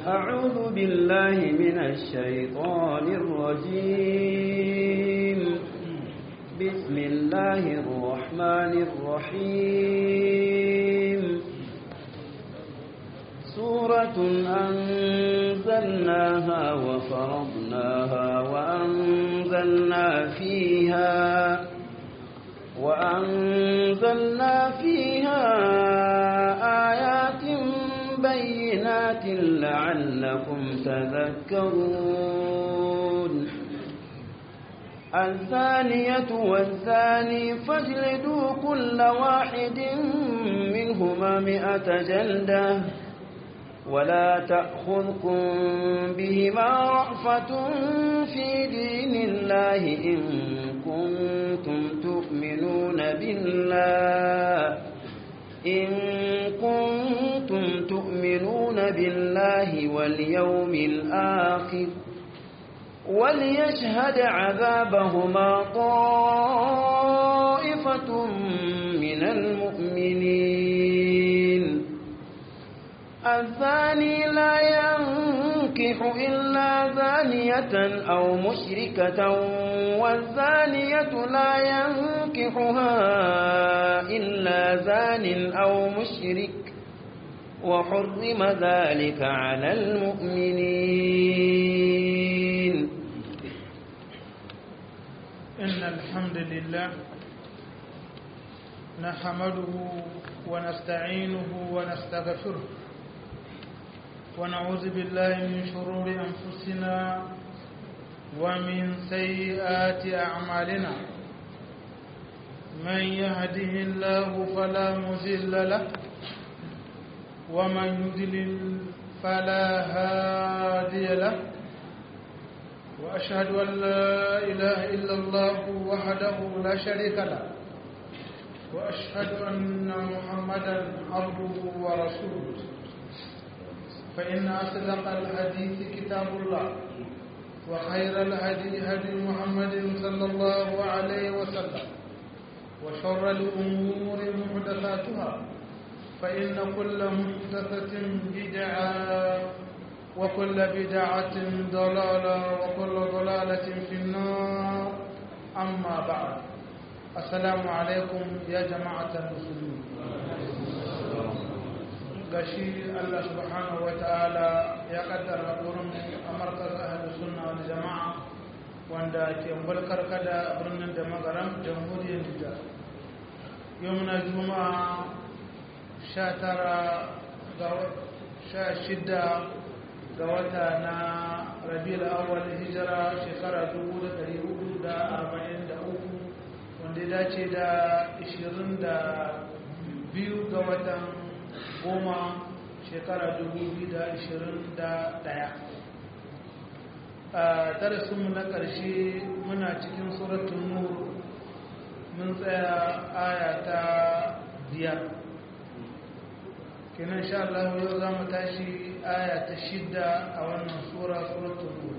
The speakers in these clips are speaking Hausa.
أعوذ بالله من الشيطان الرجيم بسم الله الرحمن الرحيم سورة أنزلناها وفرضناها وأنزلنا فيها آيات بينات لعلكم تذكرون الزانية والزاني فاجلدوا كل واحد منهما 100 جلدة ولا تأخذكم بهما رأفة في دين الله إن كنتم تؤمنون بالله واليوم الآخر وليشهد عذابهما طائفة من المؤمنين الزاني لا ينكح إلا زانية أو مشركة والزانية لا ينكحها إلا زان أو مشرك وحرم ذلك على المؤمنين إن الحمد لله نحمده ونستعينه ونستغفره ونعوذ بالله من شرور أنفسنا ومن سيئات أعمالنا من يهده الله فلا مضل له ومن يضلل فلا هادي له وأشهد أن لا إله إلا الله وحده لا شريك له وأشهد أن محمدا عبده ورسوله فإن أصدق الحديث كتاب الله وخير الهدي هدي محمد صلى الله عليه وسلم وشر الأمور محدثاتها فإن كل محدثة بدعة وكل بدعة ضلالة وكل ضلالة في النار أما بعد السلام عليكم يا جماعة المسلمين gashi Allah subhanahu ta'ala ya kaddara wurin a markazin ahlus sunna wal jama'a wanda ke bulkar kada birnin da magaram jamhuriyar Nijar yau muna juma'a 16 ga wata na Rabiul Awwal hijira shekara 1443 wanda ya dace da 22 ga watan 10 shekara 2021 a darasinmu na ƙarshe muna cikin suratul nur mun tsaya aya ta 5 kenan insha Allah yau za mu tashi aya ta 6 a wannan suratul nur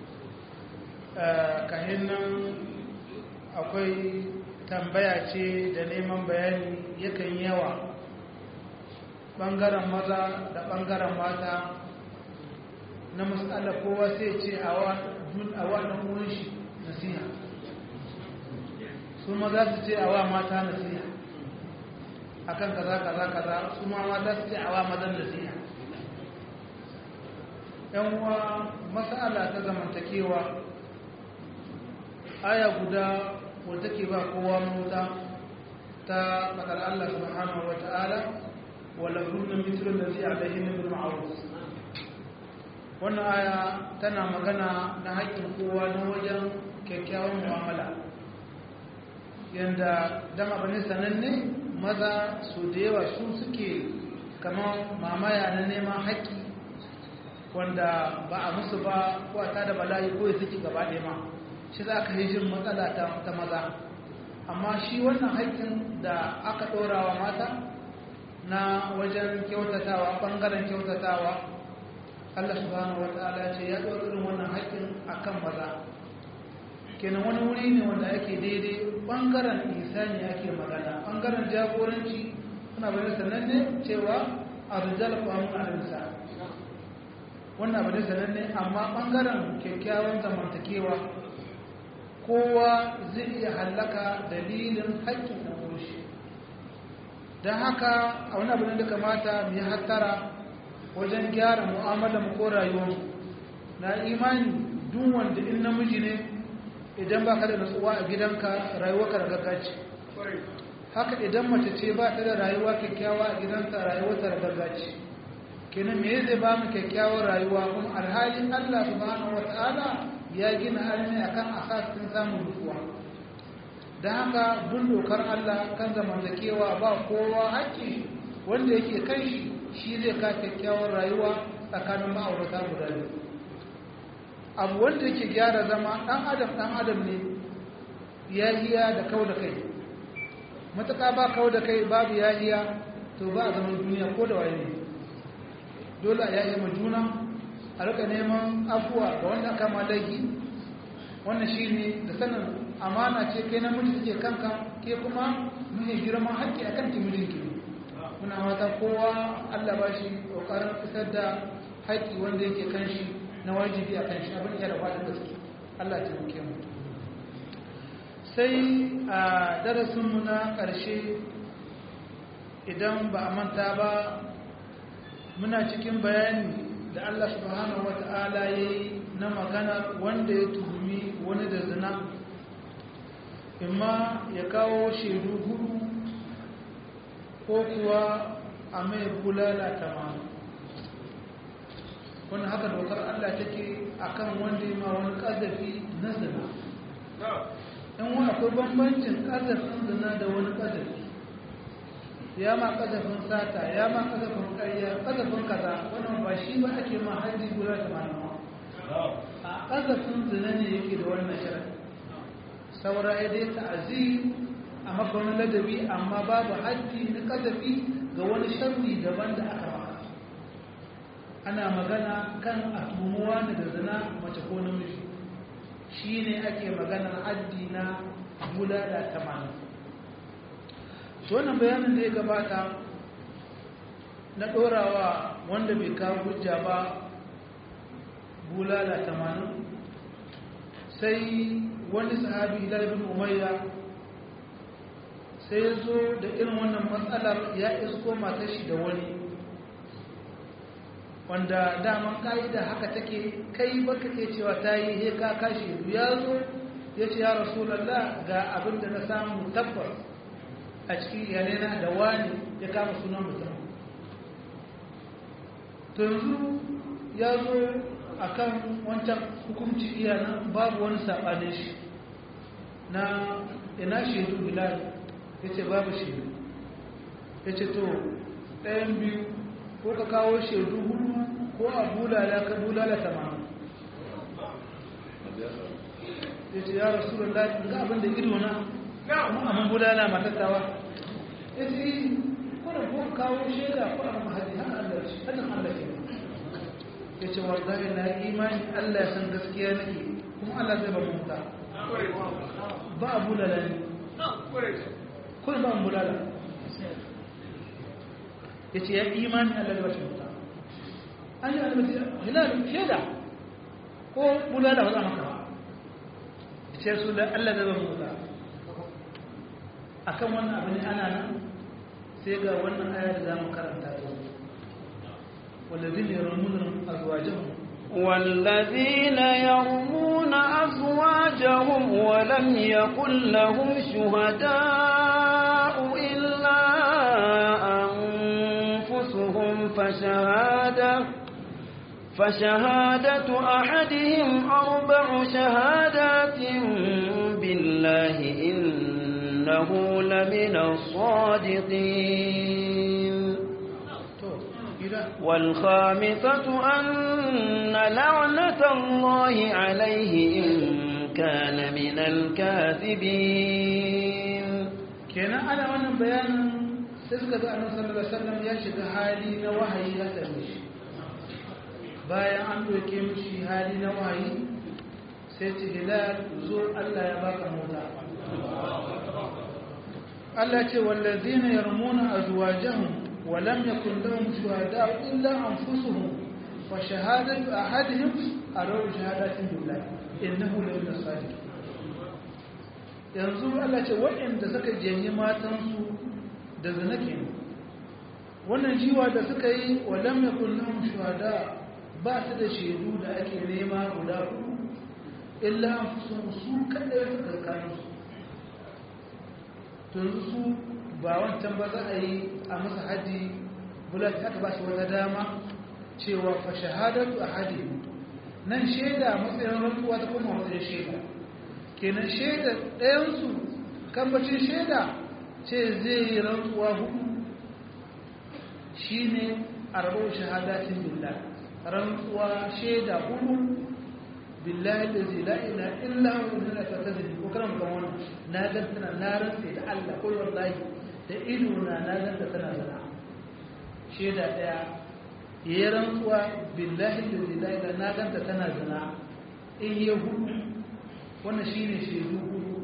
kahin nan akwai tambaya ce da neman bayani yakan yawa ɓangaren maza da ɓangaren mata na matsala kowa sai ce a wannan wurin shi nasiha su maza su ce a wa mata nasiha akan kaza su ma mata su ce a wa mazan nasiha yan uwa matsala ta zamantakewa aya guda wadda ke ba kowa mota ta faɗar Allah subhanahu wa ta'ala ولهن مثل الذي عليهن بالمعروف wannan aya tana magana na haƙƙin kowa na wajen kyakkyawan mu'amala yanda dama bane sananne maza su da yawa su suke kamar mamaya na neman haƙƙi wanda ba a musu ba ko a tada bala'i ko ya suke gaba ɗaya ma shi za ka yi jin matsala ta maza amma shi wannan haƙƙin da aka ɗora wa mata na wajen kyautatawa ɓangaren kyautatawa Allah subhanahu wa ta'ala ce ya ɗora irin wannan haƙƙin akan maza kenan wani wuri ne wanda ake daidai ɓangaren isani ake magana ɓangaren jagoranci suna bayan sannan ne cewa a rijal kwamun alinsa wannan abu ne sananne, amma ɓangaren kyakkyawan zamantakewa kowa zai iya hallaka dalilin haƙƙin ɗan shi. don haka a wani abu ne da kamata mu yi hattara wajen gyara mu'amala mu ko rayuwarmu. na imani duk wanda in namiji ne idan ba ka da nutsuwa a gidanka rayuwarka da gaggaci, haka idan mace ce ba ta da rayuwa kyakkyawa a gidansa rayuwarta da gaggaci. kenan me zai ba mu kyakkyawar rayuwa kuma alhalin Allah subhanahu wata'ala ya gina arni akan asasin samun nutsuwa. don haka bin dokar Allah kan zamantakewa ba kowa haƙƙi wanda yake kan shi zai ka kyakkyawar rayuwa tsakanin ma'aurata guda biyu. abu wanda yake gyara zama ɗan adam ne yahiya da kau da kai. matuƙa ba kau da kai babu yahiya to ba a zaman duniya ko da waye ne. dole a yayi ma juna a rika neman afuwa ga wanda aka malaki. wannan shi ne da sanin amana ce kai namiji suke kanka, ke kuma muke girman haƙƙi a kan timidinki. muna mata kowa Allah ba shi ƙoƙarin fitar da haƙƙi wanda yake kan shi na wajibi a kan shi abin ya da faɗin gaske. Allah ta muke mu. sai a darasinmu na ƙarshe idan ba a manta ba muna cikin bayani da Allah subhanahu wata'ala ya yi na magana wanda ya tuhumi wani da zina, imma ya kawo shaidu hudu ko kuwa a mai bulala tamam. wani haka dokar Allah take akan wanda ya ma wani ƙazafi na zina. in wani akwai bambancin ƙazafin zina da wani ƙazafi. ya ma ƙazafin sata, ya ma ƙazafin ƙarya, ƙazafin kaza, wannan ba shi ba ake ma haji guda da malama. a ƙazafin zina ne yake da wannan shirin. saura ya dai ta'azi a makon ladabi, amma babu haji na ƙazafi ga wani sharri daban da aka maka. ana magana kan a tumuwa da zina mace ko namiji, shi ne ake maganar haddi na bulala 80. wannan bayanin da ya gabata na ɗorawa wanda bai kawo hujja ba bulala 80, sai wani sahabi Hilal bin Umayya sai ya zo da irin wannan matsalar, ya isko matar shi da wani wanda daman ka'ida haka take, kai baka ke cewa ta yi he ka kashi. ya zo ya ce ya Rasulallah ga abin da na samu tabbas a cikin iyalena da wani ya kama sunan mutum. to yanzu ya zo a kan wancan hukunci iyanan babu wani saɓanin shi na ina shaidu. Bilal ya ce babu shaidu. ya ce to ɗayan biyu, ko ka kawo shaidu hudu ko a bulala ka bulala 80. ya ce ya rasu da ga abin da ido na amma bulala matattawa. ya ce kuna ko kawo shaida ko a mahaji haka Allah shi hannun Allah ke. ya ce wallahi na imani Allah ya san gaskiya nake kuma Allah zai ba mu muta. ba a bulala ne kuma ba mu bulala. ya ce ya imani Allah zai ba shi muta. an yi alimati hilal shaida ko bulala ba za maka ba. ya ce su da Allah zai ba mu muta. akan wannan abin ana nan sai ga wannan aya da zamu karanta ta والذين يرمون أزواجهم ولم يكن لهم شهداء إلا أنفسهم فشهادة أحدهم 4 شهادات بالله إنه لمن الصادقين والخامسة أن لعنة الله عليه إن كان من الكاذبين. كان أنا وأنا بيان سيدنا النبي صلى الله عليه وسلم يشهد حالي نوحي يسمش بايا عنده كيمشي حالي نوحي سيد هلال زور الله يباك موتا. الله يقول والذين يرمون أزواجهم ولم يكن لهم شهداء إلا أنفسهم fa shahadatu ahadihim arawu shahadatin billahi innahu la min as-sadiqin yanzu Allah ce waɗanda suka jenye matansu da zina kenan wannan jiwa da suka yi walam yakul lahum shuhada ba su da shaidu da ake nema guda hudu illa anfusuhum su kadai suka kanu tun su ba wancan ba za a yi a masa haji bulat aka ba shi wata dama cewa fa shahadatu ahadihim nan shaida matsayin rantsuwa ta kuma matsayin shaida kenan shaida ɗayansu kambacin shaida ce zai yi rantsuwa hudu shi ne arba'u shahadatin billah rantsuwa shaida hudu billahi da zai la'ina illa wani na tattazini ko karan kan wani na gantana na rantse da Allah ko wallahi da ido na ganta tana zana shaida ɗaya ya yi rantsuwa billahi da zai la'ina na ganta tana zana in yi hudu wannan shi ne shaidu hudu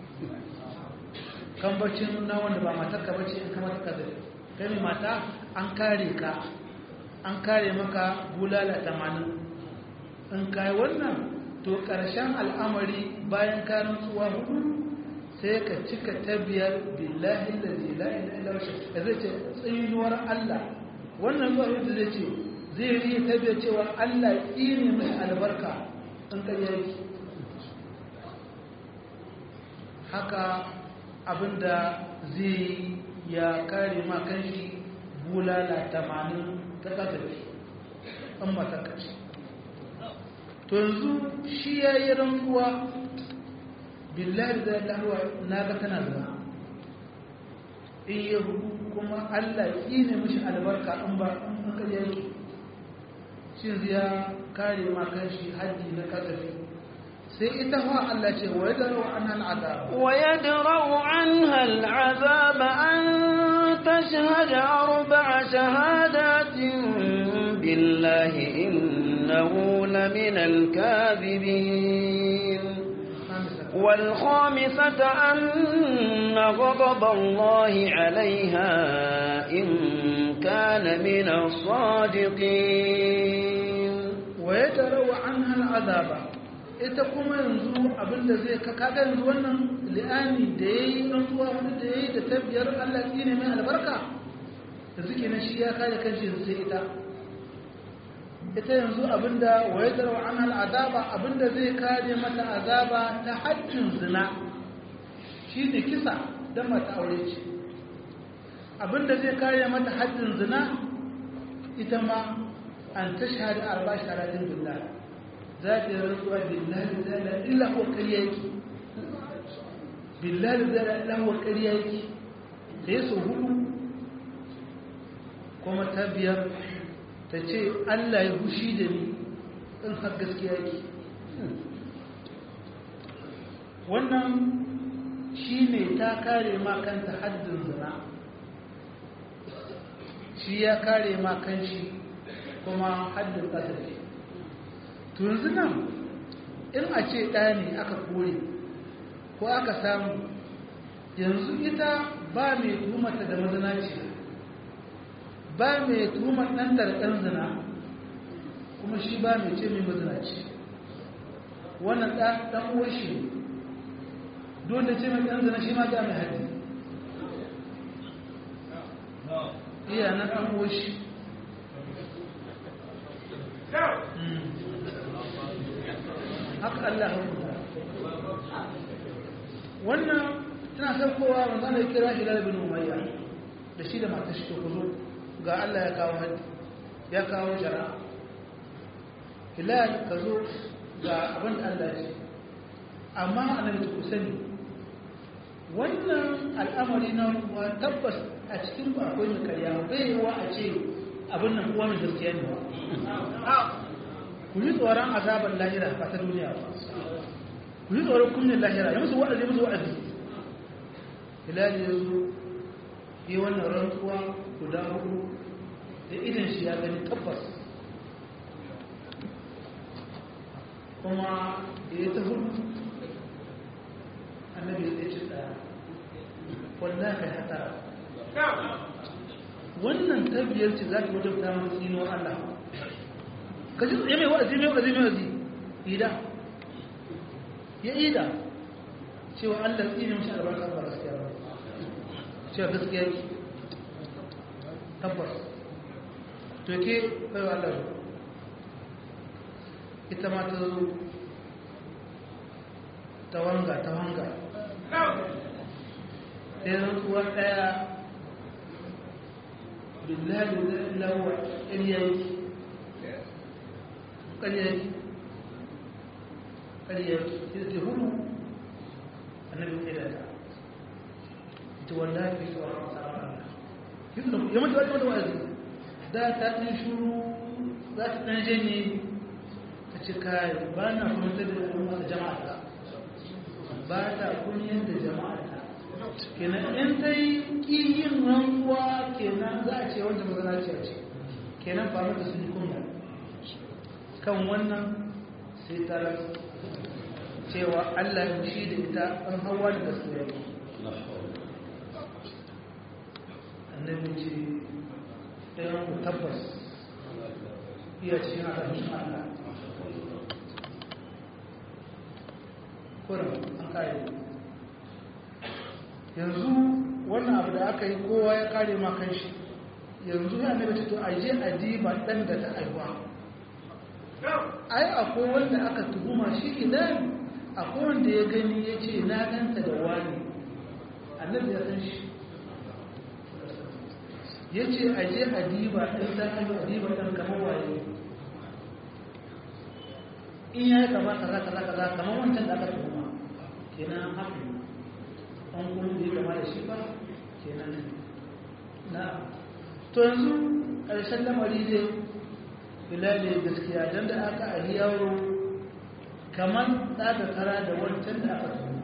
kambacin na wanda ba matarka bace in kama ta zai kai mai mata an kare ka an kare maka bulala 80 in kai wannan to ƙarshen al'amari bayan karin tsuwa hudu sai ka cika tabiyar billahi da zai la'ila da zai ce tsinuwar Allah wannan zuwa hudu zai ce zai yi tabiyar cewa Allah tsini mai albarka in ƙaryarki haka abinda zai ya kare ma kanshi bulala 80 ta ƙasashe an matakaci to yanzu shi ya yi rantsuwa billahi da lahuwa na ga tana zama in yi hudu kuma Allah yi ne mashi albarka in ba an karya yake shi ya kare ma kanshi haddi na ƙasashe sai ita fa Allah ce wa yadra'u anha al'azab wa yadra'u anha al'azab an tashhada arba'a shahadatin billahi innahu lamin al-kadhibin والخامسة أن غضب الله عليها إن كان من الصادقين ويدرأ عنها العذاب ita kuma yanzu abinda zai kaga yanzu wannan li'ani da yayi rantsuwa wanda da yayi da tabbiyar Allah ne mai albarka da suke na shi ya kare kanshi sai ita yanzu abinda wayadar anha al'azaba abinda zai kare mata azaba ta haddin zina shine kisa dan mata aure ce abinda zai kare mata haddin zina ita ma an tashhadu arba'a shahadatin billah ذات الرسول بالله لا إلا هو كرياك بالله لا هو كرياك ليس هو كما تبير تجي الله يبشيدني إن حق gaskiya wannan shine ta kare ma kanta haddin zina shi ya kare ma kanshi kuma haddin ƙasashe to yanzu nan in a ce ɗaya ne aka kore ko aka samu yanzu ita ba mai tuhumata da mazinaci ba mai tuhumar ɗan ɗarɗar zina kuma shi ba mai ce mai mazinaci wannan ɗan uwar shi dole ce mai ɗan zina shi ma ga mai haɗi iya na ɗan uwar shi haka Allah hukunta wannan tana saukowa manzana ya kira Hilal bin Umayya da shi da matar shi to kuzo ga Allah ya kawo haddi ya kawo jara Hilal ka zo ga abin da Allah ya ce amma annabi ku sani wannan al'amari na wa tabbas a cikin ba akwai mai karya bai wa a ce abin nan kuwa mai gaskiya ne ba ku yi tsoron azabar lahira ba ta duniya ba ku yi tsoron kunnin lahira ya musu wa'azi hilali ya zo yi wannan rantsuwa guda hudu da idan shi ya gani tabbas kuma da ya ta hudu annabi ya ce tsaya wannan kai hatara wannan tabbiyar ce za ta wajen damar tsinuwar Allah kaji ya mai wa'azi ida ya ida cewa Allah tsini mashi albarka ba gaskiya ba cewa gaskiya ki tabbas to ke bai wa Allah ita ma ta zo ta wanga sai rantsuwa ɗaya billahi da lawa ƙaryayi ita ce hudu annabi ne da ta ita wallahi fi tsoron tsaron Allah ya mutu wata wa'azi da ta ɗin shuru za ta ɗan janye ta ce kayi ba na kuma da jama'a ba ta kunyar da jama'a kenan in ta yi ƙiyin rankuwa kenan za a ce wanda mazanaciya ce kenan ba mata sun yi kunya kan wannan sai ta rasu cewa Allah ya shi da ita an hawa da gaskiya annabi ce ɗayan ku tabbas iya cikin alhamshin Allah kurin an kare yanzu wannan abu da aka yi kowa ya kare ma kan shi yanzu ya nabi ce to aje adiba dan da ta aiwa ai akwai wanda aka tuhuma shi idan akwai wanda ya gani ya ce na ganta da wani annabi ya san shi ya ce aje adiba dan ta aiwa adiba dan kamar waye in ya yi kama kaza kamar wancan da aka tuhuma kenan haka an kuma da ya gama da shi ba kenan na to yanzu ƙarshen lamari dai bilali gaskiya don da aka ahi yaro kamar ɗaga kara da wancan da aka zo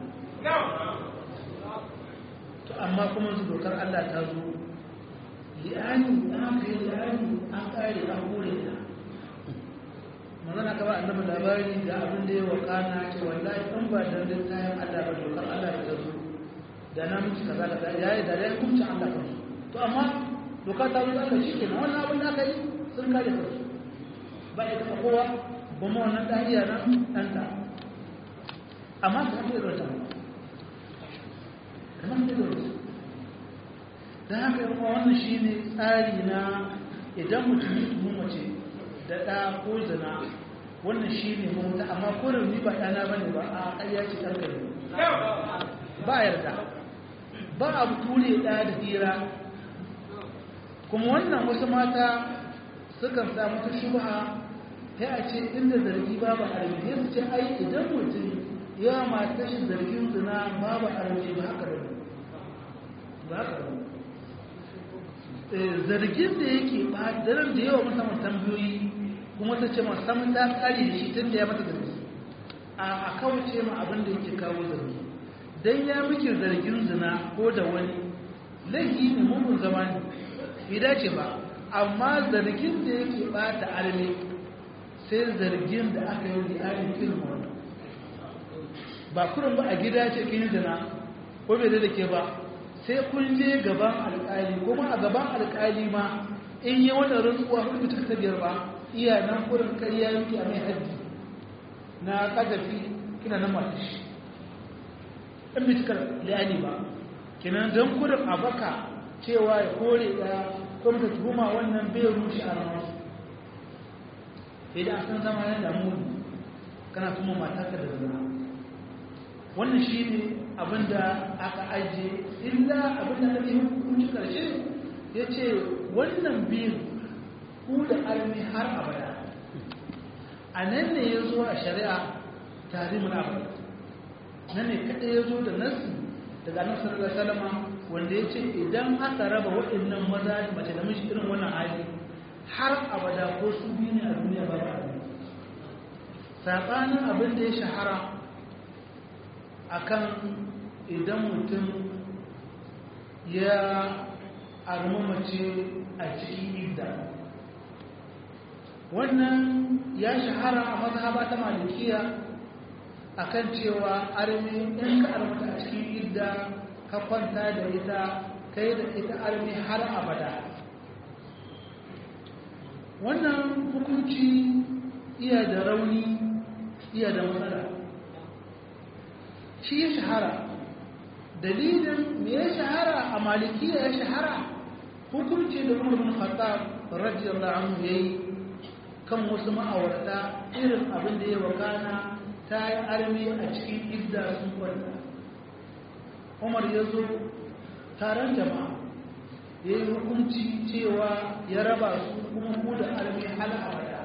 to amma kuma su dokar Allah ta zo li'ani an kai li'ani an ƙare an kore ta magana ka ba annabi labari ga abin da ya wakana ce wallahi an ba da kayan Allah ba dokar Allah ta zo da na miki kaza da yayi da yayi kunci Allah kan to amma doka ta zo Allah shi kenan wannan abin da aka yi sun kare kansu ba ya kafa kowa ba mu wannan dahiya nan danta amma ta ce da ta kamar da dole da haka wannan shine tsari na idan mutum ya tumu mace da ɗa ko zina wannan shine mutunta amma ko da ni ba ɗana bane ba a ƙarya ce karkare ba yarda ba a ture ɗaya da hira kuma wannan wasu mata sukan samu ta shubha ta a ce inda zargi babu armi su ce ai idan mutum ya mata shi zargin zina babu armi ba haka da zargin da yake ba daren da yawa musamman tambayoyi kuma ta ce musamman ta kare da shi tun da ya mata zargi a kawace ma abin da yake kawo zargi dan ya miki zargin zina ko da wani laifi ne mugun zama ne bai dace ba amma zargin da yake bata arme sai zargin da aka yi da ayin ilmi wannan ba kurin ba a gida ce kin zina ko bai da ke ba sai kun je gaban alƙali kuma a gaban alƙali ma in yi wannan rantsuwa hudu ta biyar ba iya nan kurin ƙarya yake a mai haddi na kadafi kina nan matashi in bi cikar liyani ba kinan don kurin a baka cewa ya kore ɗaya kuma ta tuhuma wannan bai rushe a ranar idan san zama yana damu kana kuma matarka da zina wannan shi ne abinda aka ajiye illa abinda na biyu hukunci karshe ya ce wannan biyu ku da armi har abada a nan ne ya zo a shari'a tarihin abada nan ne kaɗai ya zo da nasu daga nan sallallahu salama wanda ya ce idan aka raba waɗannan maza da mace da mishi irin wannan hali har abada ko su biyu ne a duniya ba ba saɓanin abin da ya shahara akan idan mutum ya armi mace a cikin idda wannan ya shahara a mazhaba ta malikiya akan cewa armi in ka armata a cikin idda ka kwanta da ita kai da ita armi har abada wannan hukunci iya da rauni iya da matsala shi ya shahara dalilin me ya shahara a malikiya ya shahara hukunci da Umar bin Khattab radiyallahu anhu yayi kan wasu ma'aurata irin abin da ya wakana ta yi armi a cikin idda sun kwanta Umar ya zo taron jama'a ya yi hukunci cewa ya raba su kuma ku da armi hal abada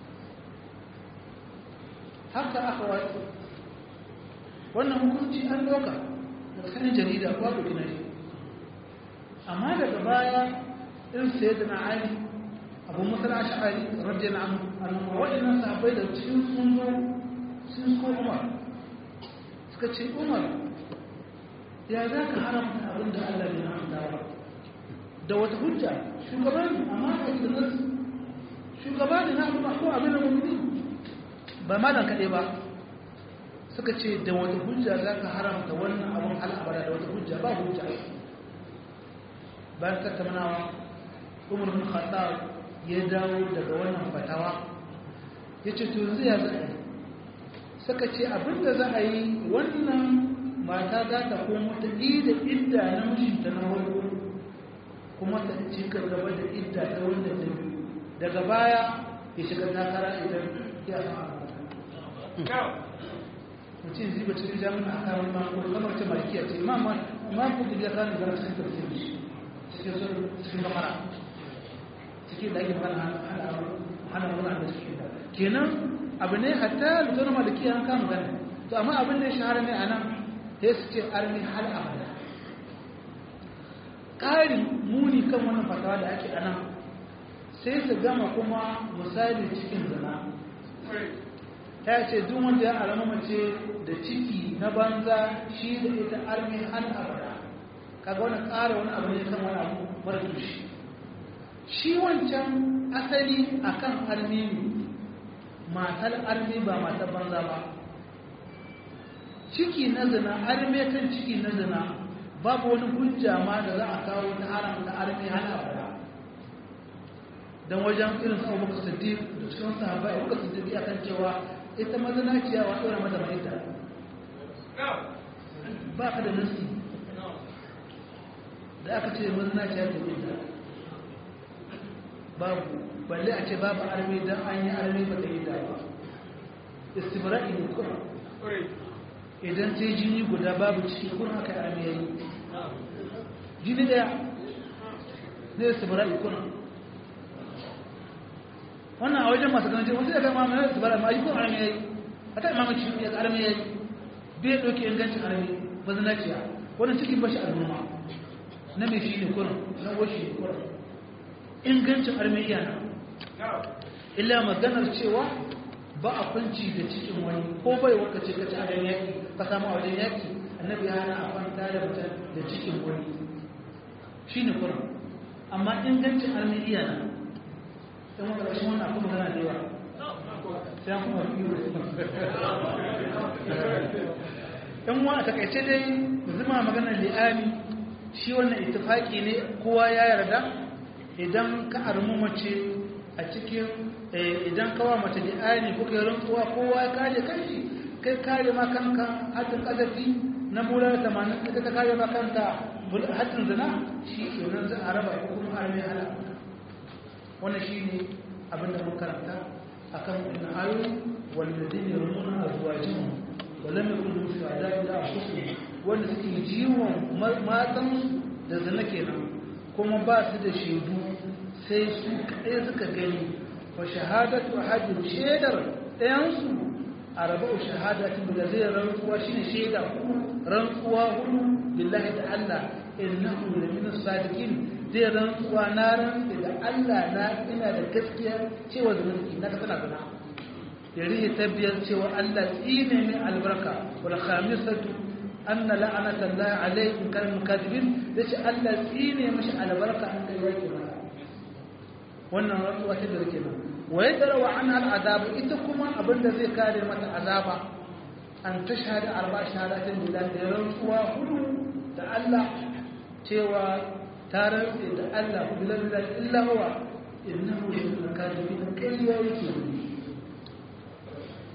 haka aka wato wannan hukunci an doka da sanin jarida babu dinari amma daga baya irin sayyidina Ali Abu Musa al-Ash'ari radiyallahu anhu wa'annan sahabbai da cikin sun zo sun ko Umar suka ce Umar ya za ka haramta abin da Allah bai haramta ba da wata hujja shugaban amma ka yi da nasu shugaba ne na kuma ko abin da mummuni ba ma dan kaɗai ba suka ce da wata hujja za ka haramta wannan abin al'abara da wata hujja ba hujja bayan tattaunawa Umar bin Khattab ya dawo daga wannan fatawa ya ce to yanzu ya za a yi suka ce abinda za a yi wannan mata za ta komo ta da idda na mijinta na farko kuma ta cika gaba da idda ta wanda ta biyu daga baya ya shiga takara idan ya samu mutum zai ba cikin jami'a a kan mako kamar ce malikiya ce mako da ya kan zara cikin tafsir cikin kamara cikin da ake magana hana wani da cikin da kenan abu ne hatta lutar malikiya an kama gani to amma abin da ya shahara ne a nan ya su ce armi hal abada ƙarin muni kan wannan fatawa da ake a nan sai su gama kuma misali cikin zina ta ce duk wanda ya alama mace da ciki na banza shi da ita armi hal abada kaga wani ƙara wani abu ne kan wani abu mara tushe shi wancan asali akan armi ne matar armi ba matar banza ba ciki na zina arme kan ciki na zina babu wani hujja ma da za a kawo ta haramta arme hana abada don wajen irin su abubakar siddiq da cikin sahabbai abubakar siddiq akan cewa ita mazinaciya wa ɗora mata mahita ba ka da nasi da aka ce mazinaciya ta mahita babu balle a ce babu arme don an yi arme ba ta yi da ba istibra'i ne kuma idan sai jini guda babu ciki kun haka arme ya yi jini daya zai istibra'i kuna wannan a wajen masu ganin wasu daga mamaye istibra'i ma yi kun arme ya yi a ta imamu cikin ya arme ya yi bai ɗauki ingancin arme ba zana ciya wannan cikin bashi al'umma na mai shi ne kuna na washi ne kuna ingancin arme yana illa maganar cewa ba a kwanci da cikin wani ko bai waka ce kaci a wajen yaƙi ka samu a wajen yaƙi annabi ya hana a kwanta da mutum da cikin wani shi ne kuma amma ingancin armeniya na ɗan wanda ƙarshen wannan akwai magana da yawa sai an kuma fi ɗan wa a takaice dai zuma maganar li'ami shi wannan ittifaki ne kowa ya yarda idan ka armu mace a cikin idan kawa mace da ayani kuka yi rantsuwa kowa ya kare kanshi kai kare ma kanka hatin kazafi na mular 80 ita ta kare ma kanta hatin zina shi kenan za a raba ko kuma arme ala wannan shine abin da mun karanta akan wannan ayoyi walladina yarmuna azwajahum wa lam yakun lahum shuhada illa anfusuhum wanda suke jiwon matan da zina kenan kuma ba su da shaidu sai su kaɗai suka gani wa shahadatu ahadin shaidar ɗayansu a raba'u shahadatin da zai rantsuwa shine shaida hudu rantsuwa hudu billahi da Allah innahu la min as-sadiqin zai rantsuwa na rantsi da Allah na ina da gaskiya cewa zunubi na kana gana yari tabbiyar cewa Allah tsine mai albarka wal khamisatu anna la'anata Allah alayhi in kana mukadibin dace Allah tsine mashi albarka an kai yake maka wannan rantsuwa ce da rike nan wa yadrawa anha al'adab ita kuma abinda zai kare mata azaba an tashhada arba shahadatin billahi da rantsuwa hudu da Allah cewa ta rantsi da Allah billahi illa huwa innahu lil kadibin kayya yake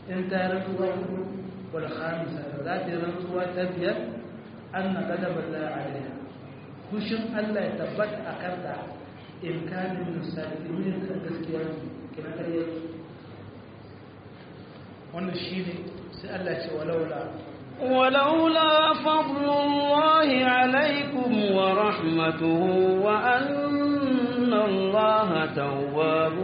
in ta rantsuwa hudu wal khamisa za ta rantsuwa ta biyar anna ghadaban la alaiha kushin Allah ya tabbata akan ta in kana min sadiqin da gaskiya kina kariya wannan shine sai Allah ce ولولا فضل الله عليكم ورحمته وأن الله تواب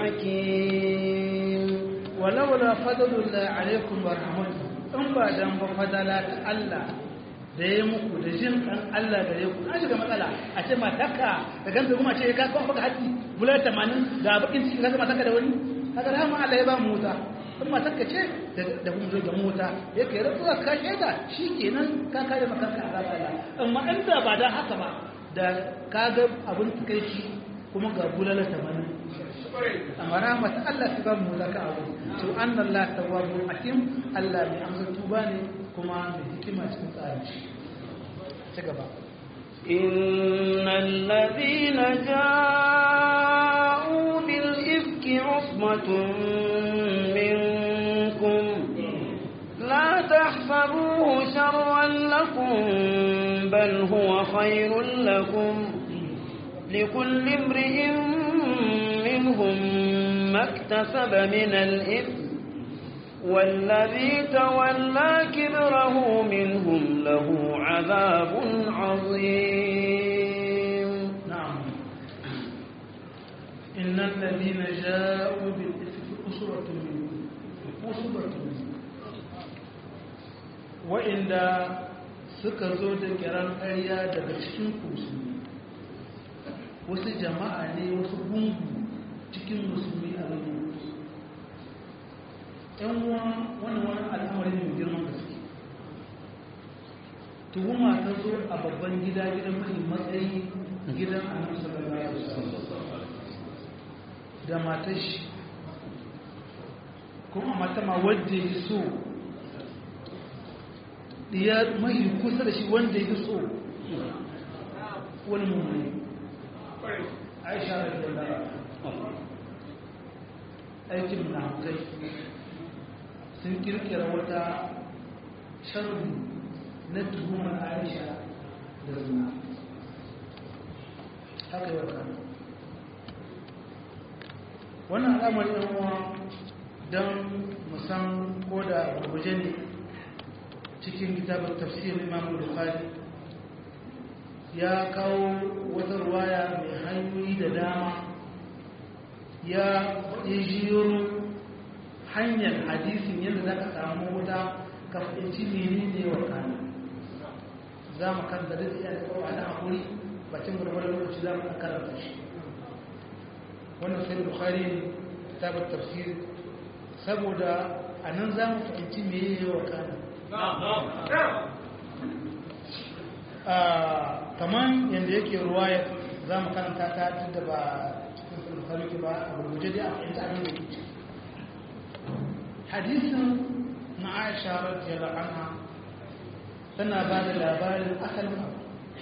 حكيم ولولا فضل الله عليكم ورحمته إن بعد أن فضلات الله da ya muku da jin kan Allah da ya ku an shiga matsala a ce mataka da ganta kuma ce ka kawo baka haƙi bular 80 ga bakin ciki ka mataka da wani kaga rahama Allah ya ba mu wuta in mataka ce da kuma zo da mota ya kai rantsuwa ka shaida shikenan ka kare makanka a ranar Allah amma in da ba dan haka ba da kaga abin kai shi kuma ga bulala 80 amma rahmat Allah ta ba mu zaka abu to annallahi tawwabur hakim Allah mai amsa tuba ne kuma mai hikima cikin tsarin shi ci gaba innal ladina ja'u bil ifki usmatun minkum la tahsabuhu sharran lakum bal huwa khairun lakum likulli imri'in minhum maktasaba min al-ithmi والذي تولى كبره منهم له عذاب عظيم نعم إن الذين جاءوا بالإفك أسرة منهم وإن suka zo da kiran ƙarya daga cikin musulmi wasu jama'a ne wasu gungu cikin musulmi a wani ‘yan wani al'amari mai girman gaske tuhuma ta zo a babban gidan mai matsayi gidan annabi sallallahu alaihi wasallam da matar shi kuma mata ma wadda ya so diya mai kusa da shi wanda ya so wani mummuni aisha radiyallahu aikin munafikai sun kirkira wata sharri na tuhumar aisha da zina haka yi wata wannan al'amar yanwa don musan ko da guje ne cikin kitabar tafsirin imam bukhari ya kawo wata ruwaya mai hanyoyi da dama ya jiyo hanyar hadisin yadda za ka samu wuta ka fahimci mene ne wa kana za mu kan da duk iya da tsawo na hakuri bakin gurgurar lokaci za mu karanta shi wannan sai bukhari ne kitabar tafsir saboda a nan za mu fahimci mene ne wa kana kamar yadda yake ruwaya za mu karanta ta duk da ba cikin bukhari ba a gurguje dai a fahimta abin da ke hadisin na aisha radiyallahu anha tana ba da labarin asalin abu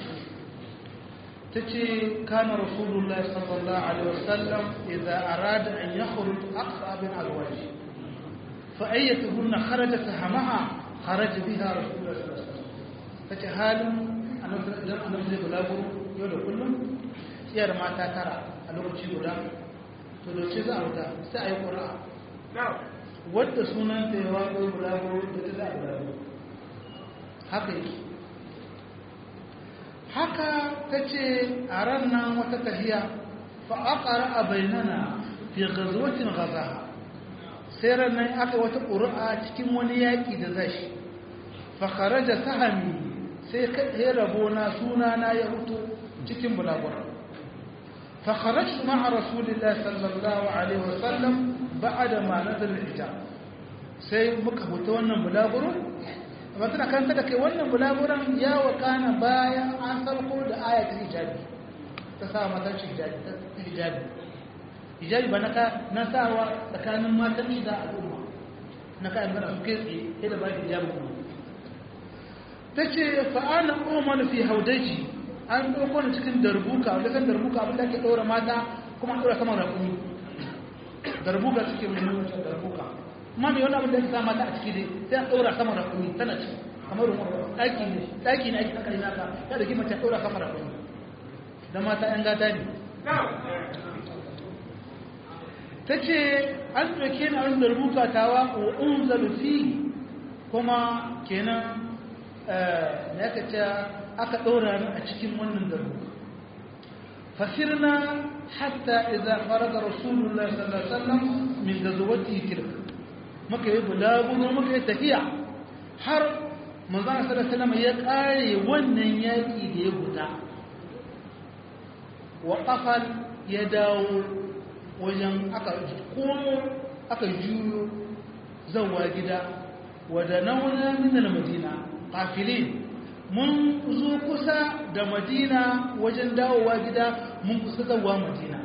ta ce kana rasulullah sallallahu alaihi wasallam idza arada an yakhruj aqsa bin alwaji fa ayyatuhunna kharajat hamaha kharaja biha rasulullah sallallahu alaihi wasallam tace halin annabi zai bulagu yau da kullum iyar mata tara a lokaci guda to doce za a wuta sai a yi ƙura'a wadda sunan ta yi waƙo bulago da ta za a bulago haka yake haka ta ce a ranar wata tafiya fa'aƙara a bainana fi gazuwacin gaza sai ranar aka wata ƙura'a cikin wani yaƙi da zashi fakare da sahami sai ya rabo na sunana ya hutu cikin bulagura فخرجت مع رسول الله صلى الله عليه وسلم بعد ما نزل الحجاب sai muka fito wannan bulagurin amma tana kanta da kai wannan bulagurin ya wakana bayan an sarko da ayatul hijabi ta sa mata hijabi ba na sawa tsakanin matan da al'umma na kai mana su kai tsaye da ba hijabi kuma tace fa ana umman fi haudaji an ɗauko ni cikin darbuka wanda kan darbuka abinda ake ɗora mata kuma an ɗora saman rakumi darbuka cikin muhimmancin darbuka ma mai wani abin da ya sa mata a ciki dai sai a ɗaura sama rakumi tana ci kamar ɗaki ne ake kakari naka ya da mace a ɗaura sama rakumi da mata ‘yan gata ne ta ce an ɗauke ni an da rubuta tawa wa unzalu fi kuma kenan ya ka ce aka ɗora ni a cikin wannan darbuka fasirna hatta idza faraga rasulullah sallallahu alaihi wasallam min gazwati tilka muka yi bulaguro muka yi tafiya har manzo sallallahu alaihi wasallam ya kare wannan yaki da ya guda wa qafal ya dawo wajen aka komo aka juyo zawa gida wada nauna min al-madina qafilin mun zo kusa da madina wajen dawowa gida mun kusa zawa madina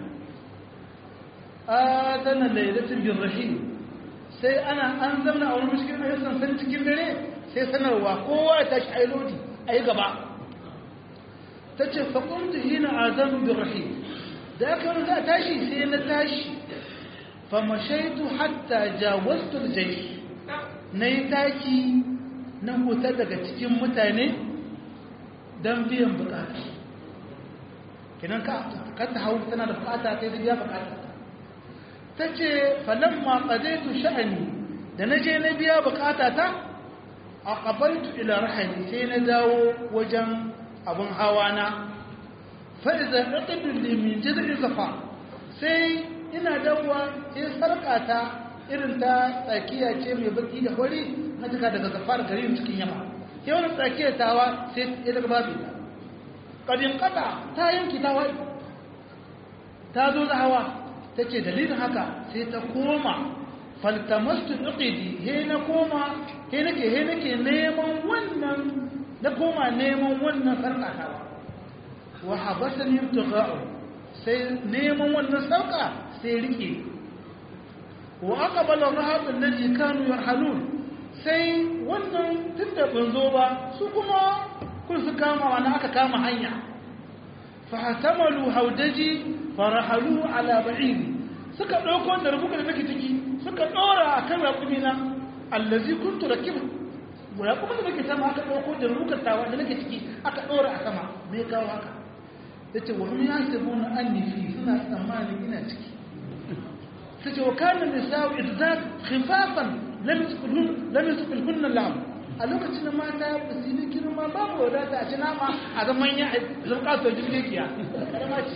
atana laylatul birrahim sai an zamna a wani mushkil mai san cikin dare sai sanarwa kowa ya tashi ailodi ayi gaba tace fa kuntu hina azam birrahim da aka za tashi sai na tashi fa mashaitu hatta jawaztu al-jaysh nayi taki na huta daga cikin mutane dan biyan bukata kinan ka ta hawo tana da bukata sai biya bukata tace falamma qadaitu sha'ani da naje na biya bukata ta aqbaltu ila rahli sai na dawo wajen abun hawa na fa idza aqadu li min jad'i zafa sai ina dawowa sai sarkata irin ta tsakiya ce mai baki da hori na daga zafar garin cikin yamma sai wani tsakiyar tawa sai ya daga babu ta kadin kada ta yanki tawa ta zo da hawa ta ce dalilin haka sai ta koma faltamastu iqidi he nake neman wannan na koma neman wannan sarƙatawa wa habasani ibtigha'u sai neman wannan sarƙa sai rike wa aqbala rahab alladhi kanu yarhalun sai wannan tunda ban zo ba su kuma kun su kama wani aka kama hanya fa hatamalu haudaji farahalu ala ba'iri suka dauko da rubuka da take ciki suka dora akan raƙumina allazi kuntu rakibu raƙumin da nake sama aka dauko da rubuka tawa da nake ciki aka dora a sama me kawo haka yace wa hum yasbuna anni fi suna tsammani ina ciki sai wa kana nisa'u idzak khifafan lam yasqulhunna al'am a lokacin da mata ba su yi girma babu wadata a ci nama a zaman ya zama kasuwar jirgiya karama ce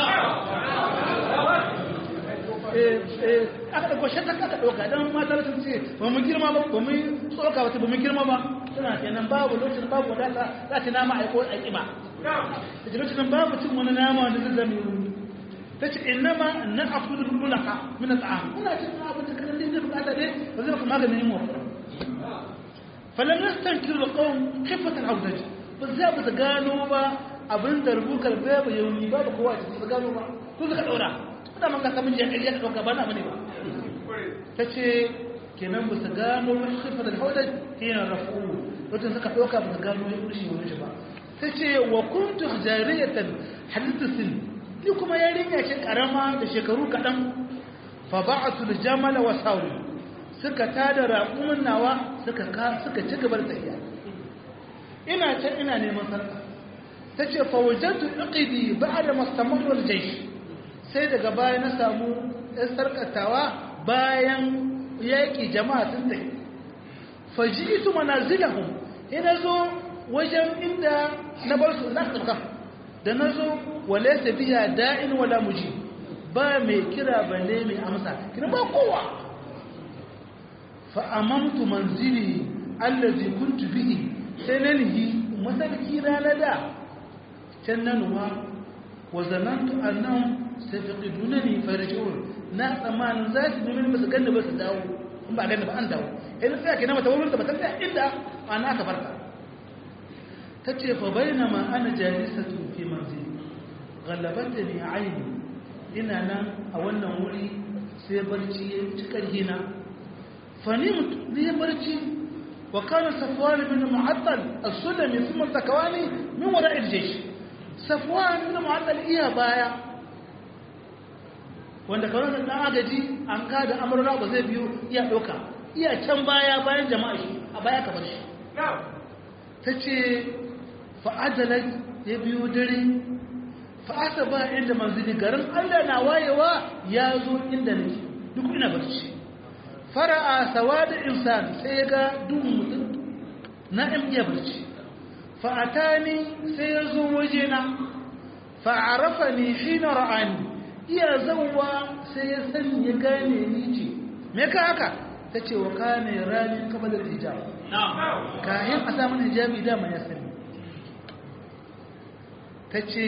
aka ɗauko shatta aka ɗauka don mata sun ce ba mu girma ba ba mu tsoka wata ba mu girma ba suna kenan babu lokacin babu wadata za ci nama a yi ko a ƙiba da ce lokacin babu cin wani nama wanda zai zama yi ta ce innama na afudu bulaka min ta'am kuna cin abin da kan da bukata dai ba zai kuma maganin yin wasu falan yastankiru alqawm khifat al'awdaj ba za ba gano ba abin da rubukar babu yauni babu kowa ce ba gano ba ko suka daura da man ga samun ya kai ya dauka ba na bane ba tace kenan ba su gano khifat al'awdaj hina rafu wato suka dauka ba su gano ya kurshi wani ba tace wa kuntu jariyatan hadithu ni kuma yarinya ce karama da shekaru kadan fa ba'athu al-jamala wa sawri suka tada raƙumin nawa suka ci gabar tafiya ina can ina neman sarka tace fa wajadtu iqidi ba'da mastamarra al-jaysh sai daga baya na samu sarkatawa bayan yaki jama'a sun tafi faji'tu manazilahum ina zo wajen inda na bar su zakka da nazo walaysa biha da'in wala mujib ba mai kira balle mai amsa kira ba kowa fa amamtu manzili allazi kuntu bihi sananhi masarki rana da can nanuwa wa zanantu annahum sayfaqidunani farji'un na tsammanin za su nemi ba su ganni ba su dawo in ba ganni ba an dawo idan sai kina mata wurin da ba ta tsaya inda ana ka farka tace fa bainama ana jalisatu fi manzili ghallabatni aini ina nan a wannan wuri sai barci ya ci karhina فنمت لي برتي وكان صفوان بن معطل السلمي ثم الزكواني من وراء الجيش صفوان بن معطل إياه بايا wanda kawai da agaji an kada amurra ba zai biyo iya ɗauka iya can bayan jama'a shi a baya kamar shi ta ce fa'adalar ya biyo dare fa'asa ba inda manzili garin Allah na wayewa ya zo inda nake duk ina barci fara'a sawa da insan sai ya ga duhun mutum na iya barci fa'atani sai ya zo wajena fa'arafa ni hina ra'ani iya zauwa sai ya sani ya gane ni ce me ka haka ta ce wa kane ranin kamadar hijab kayan a samun hijabi dama ya sani ta ce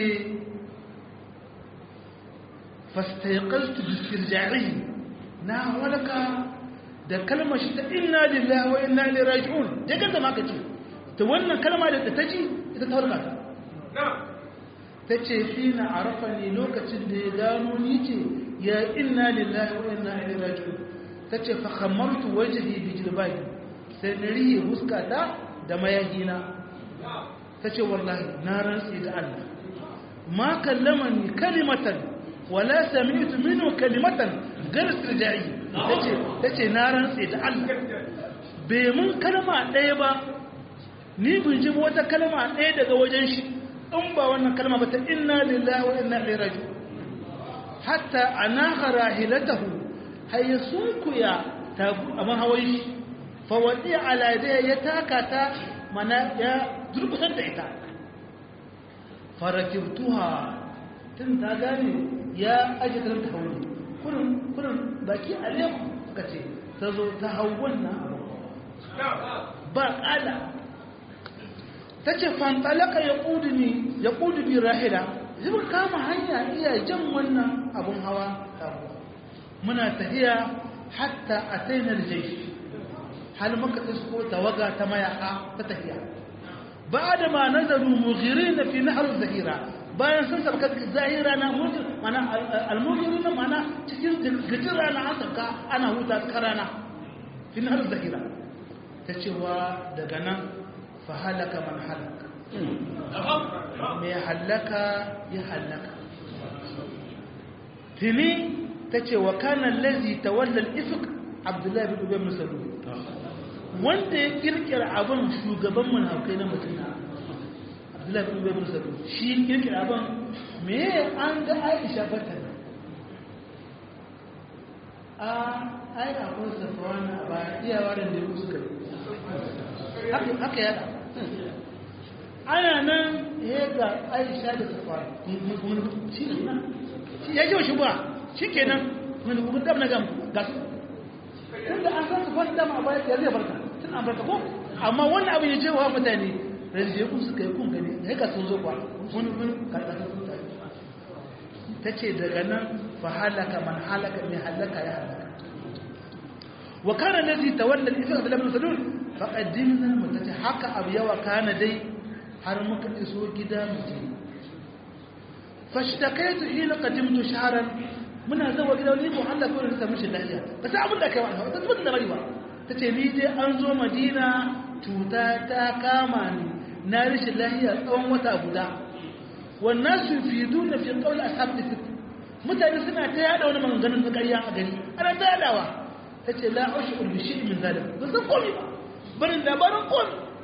fastaiqaltu bistirja'ihi na walaka da kalmar shi ta inna lillahi wa inna ilaihi raji'un da kanta ma kace ta wannan kalma da ta ji ita ta walka ta ce fi na arafani lokacin da ya gano ni ce ya inna lillahi wa inna ilaihi raji'un ta ce fa khammartu wajhi bi jilbabi sai na riye huskata da mayahina ta ce wallahi na rantsi da Allah ma kallamani kalimatan wala sami'tu minhu kalimatan gar sirja'i tace na rantsi da Allah bai mun kalma ɗaya ba ni bin ji wata kalma ɗaya daga wajen shi in ba wannan kalma ba ta inna lillahi wa inna ilaihi raji'un hatta anaha rahilatahu hayyasunkuya ta amma hawan shi fa wadi ala ya takata mana ya durbutar da ita farakibtuha tun ta gane ya aje ta hawan kurin baki alaikum suka ce ta zo ta hau wannan abu ba kala ta ce fantalaka ya ƙudu bi rahila zai kama hanya iya jan wannan abun hawa muna tafiya hatta a tainar jaishi hal maka isko tawaga ta mayaka ta tafiya ba da ma nazaru mughiri na fi nahar zahira bayan sun sabka zahira na mana almughiri na mana cikin gajin rana an sabka ana huta karana fi nahar zahira ta cewa daga nan فهلك من هلك mai hallaka ya hallaka tuni ta ce wa kanan lazi ta wallar ifik abdullahi bin ubay musallu wanda ya kirkira abin shugaban munafukai na madina abdullahi bin ubay musallu shi kirkira abin me an ga aisha bata ai akwai safawana a baya iyawa da da suka yi haka yada ana nan ya ga aisha da safar shi ya ji wa shi ba shi ke nan wani hukun dam na gam ga su inda an san safar dama a baya ya zai barka tun an barka ko amma wannan abin ya ce wa mutane ranje kun suka yi kun gani ya ka sun zo kwa wani karkashin sun tafi ta ce daga nan fa halaka man halaka mai halaka ya halaka wa kana lazi tawalla al-ifra da lam salul faƙaddimna mutace haka abu yawa kana dai har muka iso gida mutum fashtakaitu hina qadimtu shahran muna zawa gida wani mu Allah ko ta mishi lafiya ba sai abin da kai wa ta tabbata da bari ba tace ni dai an zo Madina cuta ta kama ni na rishin lafiya tsawon wata guda wannan su fiduna fi qawl ashab mutane suna ta yada wani maganganun na ƙarya a gari ana ta yadawa tace la ushur bi shay'in min zalim ba san komai ba barin labarin kun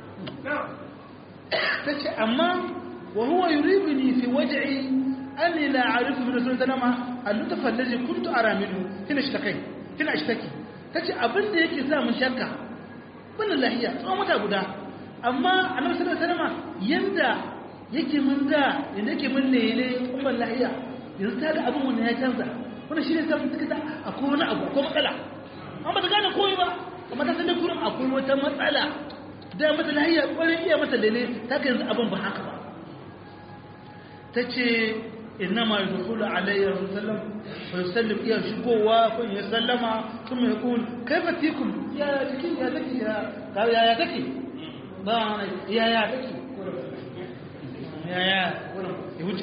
ta ce amma wa huwa yuribuni fi waj'i anni la a'rifu min rasul sallama al-lutfa alladhi kuntu aramidu hina ishtaki tace abin da yake sa mun shakka wannan lahiya tsawon wata guda amma annabi sallallahu alaihi wasallam yanda yake mun da yanda yake mun ne kuma lahiya yanzu ta ga abin wannan ya canza wannan shine sai mun tuka akwai wani abu ko matsala amma da gane komai ba amma ta sanar kurin akwai wata matsala da mata lahiya kwarin iya mata lele ta ka yanzu abin ba haka ba ta ce inna ma yi zukulu alayyar musallam fa yusallim iya shigowa kun ya sallama kun mai kun kai fatikun ya take ya take ya take ba ya take ya wuce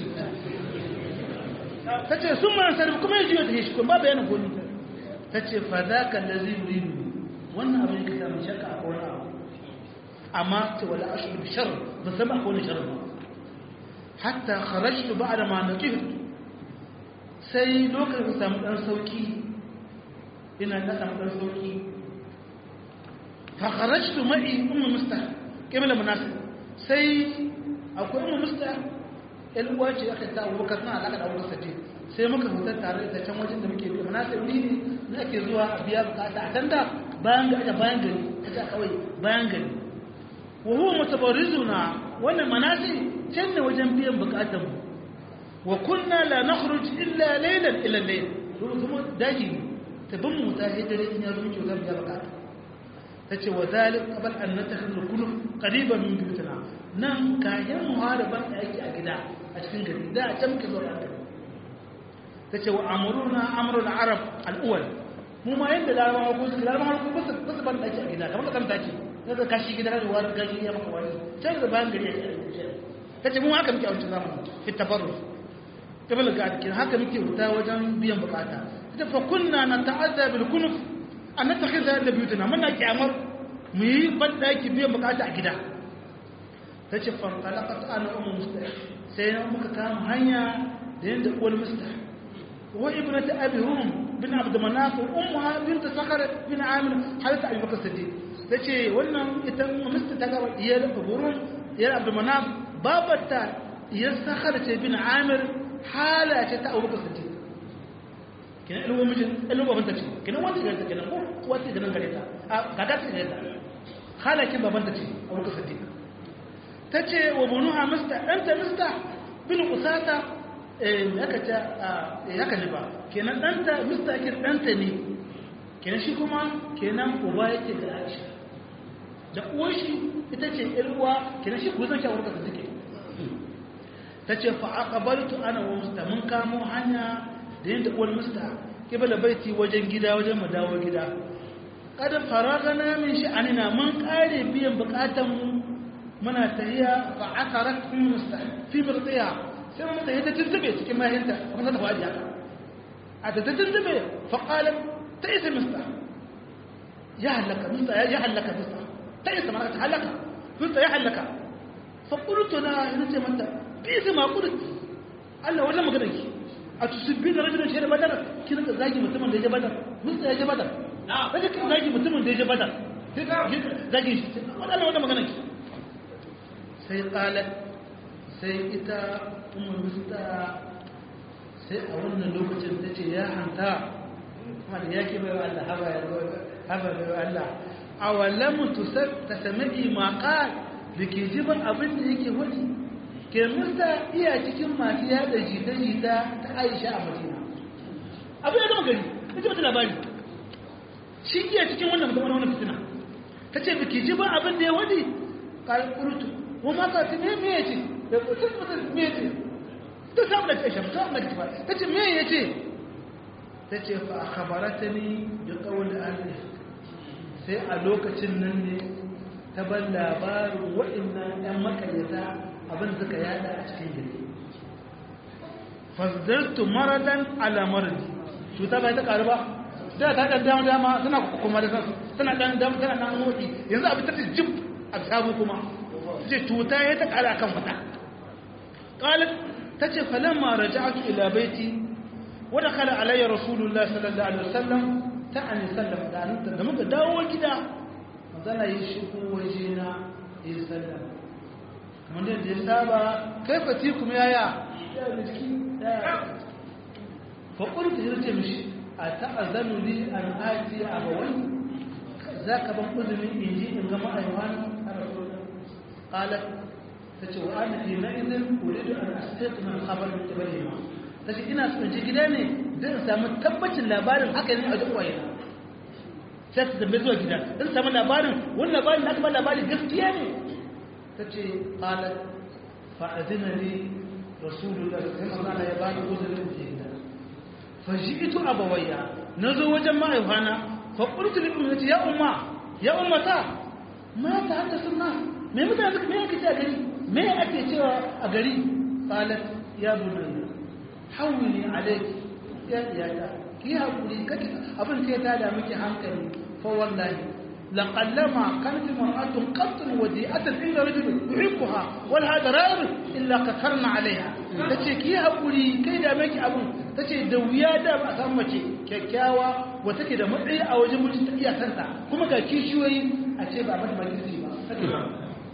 ta ce sun ma sarfi kuma ya jiyo ta shi kun ba bayanin komi ta ce fa za ka lazi yuridu wannan abin da samun shakka a wani abu amma ta wala ashir bi shar ba san ba wani shar ba hatta kharajtu ba'da ma naqih sai lokacin da samu dan sauki ina da samu dan sauki fa kharajtu ma'i ummu mustah qibla munasib sai akwai ummu mustah uwa ce aka ta Abubakar na alaka da Abubakar Siddiq sai muka huta tare da can wajen da muke bi munasib ne ake zuwa a biya bukata a tanda bayan gari kaje kawai bayan gari wa huwa mutabarrizuna wannan manasi can ne wajen biyan bukatun mu wa kunna la nakhruj illa laylan ila layl kuma daji tabin mu ta hidare in ya zo ki ga biya bukata tace wa zalik qabl an natakhlu kullu qariban min bibtana nan kayan muharaban da yake a gida a cikin gari da a can muke zo da tace wa amruna amrul arab al-awwal mu ma yanda larabawa ko su larabawa ko basu ban daki a gida kamar kan taki daga kashi gida da wani gaji ya maka wani sai da bayan gari tace mu haka muke a wancan zamanin fi tabarruz kabal ga kin haka muke huta wajen biyan bukata ita fa kunna nata'adda bil kunuf an natakhidha da biyutuna muna kyamar mu yi ban daki biyan bukata a gida tace fa talaqat ana ummu mustah sai muka kama hanya da yanda uwar mustah wa ibnatu abi rum bin abd manaf ummuha bint sakhar bin amir halat abi bakr siddiq tace wannan ita mustah ta gaba diyar burun diyar abd manaf babata diyar sakhar ce bin amir hala ce ta abubakar siddiq kina ilmu mijin ilmu babanta ce kina wanda gare ta kina ko wanda ganin gare ta kaga ta gare ta hala kin babanta ce abubakar siddiq tace wa bunuha mista danta mista bin usata haka ta haka ne ba kenan danta mista kin danta ne kenan shi kuma kenan uba yake da Aisha da uwar shi ita ce ilwa kenan shi kuzan shi abubakar siddiq tace fa aqbaltu ana wa musta mun kamo hanya da yanda uwar musta kibla baiti wajen gida wajen mu dawo gida kada faragana min shi anina mun kare biyan bukatun mu muna tahiya fa akarat musta fi birtiya sai mun tahiya ta tuntube cikin mahinta kuma ta faɗi haka a ta tuntube fa qalat ta'isa musta ya halaka musta ya halaka musta ta'isa ma ta halaka musta ya halaka fa qultu la nace mata bisa ma kudin Allah wannan magana ki a tusibbina rajulun shayar badar kin ka zagi mutumin da ya je badar mun ya je badar kaje kin zagi mutumin da ya je badar zagi shi wannan magana ki sai qalat sai ita ummul musta sai a wannan lokacin tace ya hanta kuma da yake bai Allah haba ya bai Allah awalam tasami ma qal dake jiban abin da yake wani kemusta iya cikin masu yada jita-jita ta Aisha a Madina abu ya zama gari ita wata labari shi iya cikin wannan fitina ta ce biki ji ba abin da ya wadi kayan kurutu wama ka ce me ya ce da kusan mutum me ya ce ta samu da Aisha ta samu da ta ce me ya ce ta ce fa a khabarata ni da kawai alif sai a lokacin nan ne ta ban labarin waɗannan 'yan makaryata abin suka yada a cikin gari fasdartu maradan ala maradi cuta bai ta karu ba da ta dan dama tana kuma da kansu tana dan dama tana dan motsi yanzu abin ta jib a sabu kuma ce cuta ya ta kara kan wata qalat tace falamma raja'tu ila baiti wa dakhala alayya rasulullah sallallahu alaihi wasallam ta'ani sallam da muka dawo gida zana yi shigo wajena yi sallam wanda da ya saba kai fati kuma yaya ya riski fa qultu yace mishi a ta'azanu li an ati abawai zaka ban uzuri inji in ga ma'aiwan rasulullah qala tace wa ana fi ma'idin uridu an astaqima al-khabar min tabayyana tace ina son je gida ne dan samu tabbacin labarin haka ne a duk wayena sai ta zambe zuwa gida dan samu labarin wannan labarin da aka ba labarin gaskiya ne tace qalat fa'adina li rasulullah sallallahu alaihi wasallam ya bani uzurin jinda faji'tu abawayya nazo wajen ma'aifana fa qultu li ummati ya ummata ma ta hadda sunna me mutane suka me yake a gari me ake cewa a gari qalat ya bunayya hawli alayki ya iyata ki hakuri kake abin sai ta da miki hankali fa wallahi لقلما كانت المرأة قط وديئة عند رجل يحبها ولها ضرائر إلا كثرنا عليها تتي كي أقولي كي دا ميكي أبو تتي دويا دا بأسامة كيكاوا وتتي دا مدعي أو جمع تتكيا سنتا كما كي شوي a ce ba mata makirci ba kake ba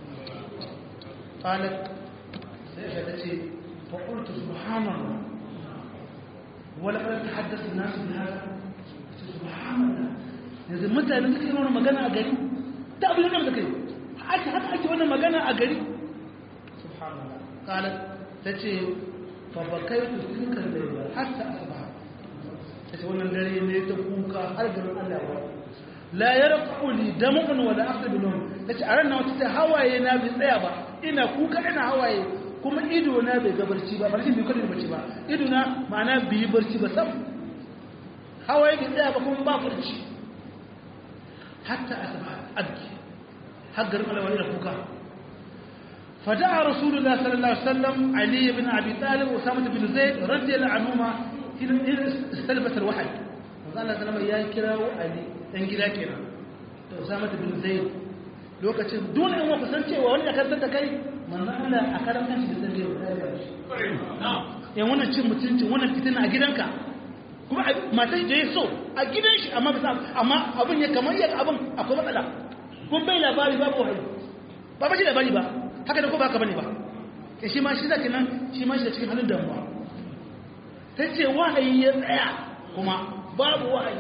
qalat sai ta ce fa qultu subhanallah wala qad tahaddatha an-nas bi hada subhanallah yanzu mutane suke yin wannan magana a gari da abin da suka yi haka ake wannan magana a gari subhanallah qalat tace fa bakaitu tilka al-layla hatta asbaha tace wannan dare ne ta kuka har garin Allah wa la yarqu li damun wala aqrab lahum tace a ranar wata hawaye na bai tsaya ba ina kuka ina hawaye kuma ido na bai ga barci ba barci bai kada barci ba ido na ma'ana bai barci ba sam hawaye bai tsaya ba kuma ba barci hatta asbaha abki har garin Allah wa ina kuka فدعا رسول الله صلى الله عليه وسلم علي بن أبي طالب وأسامة بن زيد رضي الله عنهما إلى استلبت الوحي وقال الله سلام يا كراو علي أنجلا كنا أسامة بن زيد لو كتير دون أن وقسم شيء وأنا أكرت كاي من الله أكرم كان في الدنيا يعني وانا شيء متنج وانا كتير أجدانك kuma matan da ya so a gidan shi amma bisa amma abin ya kamar ya abin akwai matsala kun bai labari babu wahayi ba ba shi labari ba haka da ko ba haka bane ba ke shi ma shi zaki nan shi ma shi da cikin halin damuwa ta ce wahayi ya tsaya kuma babu wahayi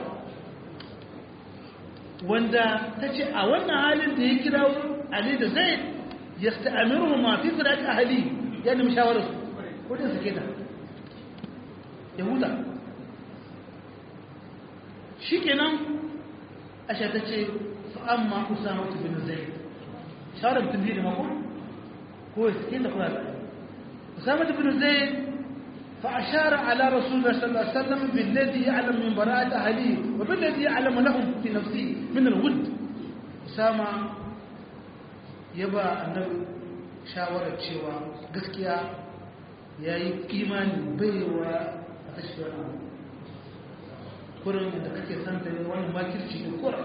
wanda ta ce a wannan halin da ya kira Ali da Zaid ya sta'amiru ma fi firaq ahli ya nemi shawarar su kudin su kenan yahuda shikenan asha ta ce fa amma Usama bin Zaid shawarar mutum da mako هو يسكين لك هذا أسامة بن زيد فأشار على رسول الله صلى الله عليه وسلم بالذي يعلم من براءة أهليه وبالذي يعلم لهم في نفسه من الود أسامة يبا أن شاورة شوى قسكيا يأي إيمان بيوى أتشوى قرن عندك كي سنتين وانا ما كرشي القرى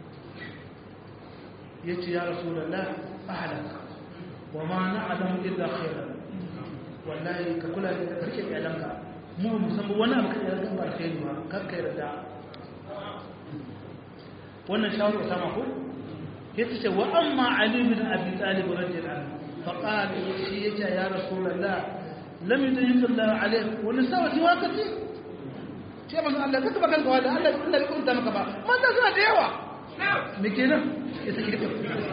يأتي يا رسول الله أهلك وما نعلم إلا خيرا والله ككل ركب إعلامك مو مسمى وانا بكر إعلامك بالخير ما كخير دا وانا شاور أسامة هو يتسى وأما علي بن أبي طالب رضي الله عنه فقال يا رسول الله لم يدين الله عليك ونساوى سواكتي شيء مثلا الله كتب كان قال الله يكون تمك با ما تسمع ديوا مكينا يسكت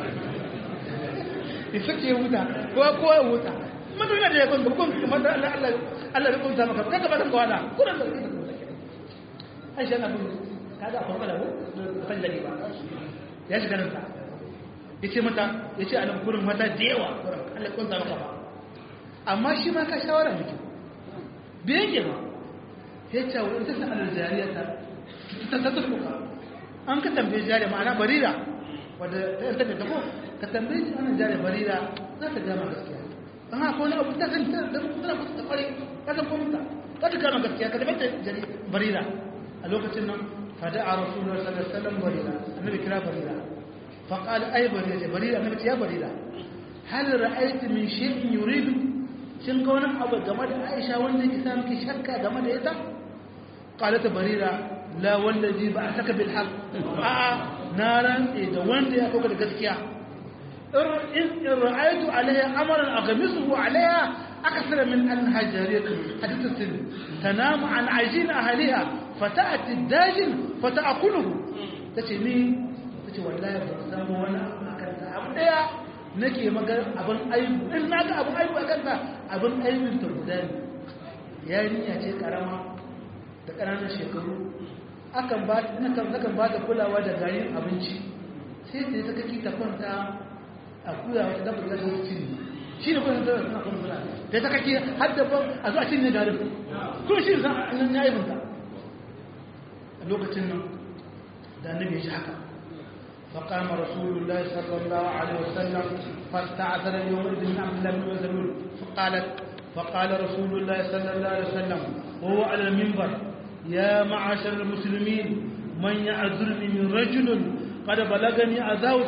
ya huta ko ya huta mata yana da yakon gabakon kamar da Allah ya kunta maka kaga ba ta kawala kuran da Aisha na bin kaga akwai kala ko kan da ba ya shiga nan ta yace mata yace a nan kurin mata da yawa Allah ya kunta maka ba amma shi ma ka shawara miki bai yake ba yace wa ita san al-jariyata ta tattuka an ka tambaye jariya ma'ana barira wanda ta tafi ko ka tambaye shi wannan jari barira za ta gama gaskiya an haka wani abu ta san ta tana kusa ta kware ta san komita za ta gama gaskiya ka tabbata jari barira a lokacin nan fada a rasulullah sallallahu alaihi wasallam barira annabi kira barira fa qala ay barira barira annabi ya barira hal ra'ayti min shay'in yuridu shin ga wani abu game da Aisha wanda yake sa miki shakka game da ita qalat barira la wallazi ba'ataka bil haqq a naran da wanda ya kauka da gaskiya إن رأيت عليها أمرا أغمسه عليها أكثر من أنها جارية حديث السن تنام عن عجين أهلها فتأتي الداجن فتأكله تشيني تشي والله بسام وانا أكلت أبدا نكي مقال أبن أيب إن ناك أبن أيب أكلت أبن أيب تبداني يعني يأتي كرامة تكرانا شكرو akan ba ta kulawa da garin abinci sai ta yi sakaki ta kwanta a kuya wata dabbar da ta cin shi ne kwanan zara suna kwanan zara da ta kake haddaba a zuwa cin ne garin kuma shi zan nan ya yi bunta a lokacin nan da annabi ya ji haka فقام رسول الله صلى الله عليه وسلم فاستعذر يومئذ من عبد الله بن مسعود فقال رسول الله صلى الله عليه وسلم وهو على المنبر يا معاشر المسلمين من يعذرني من رجل قد بلغني عذاب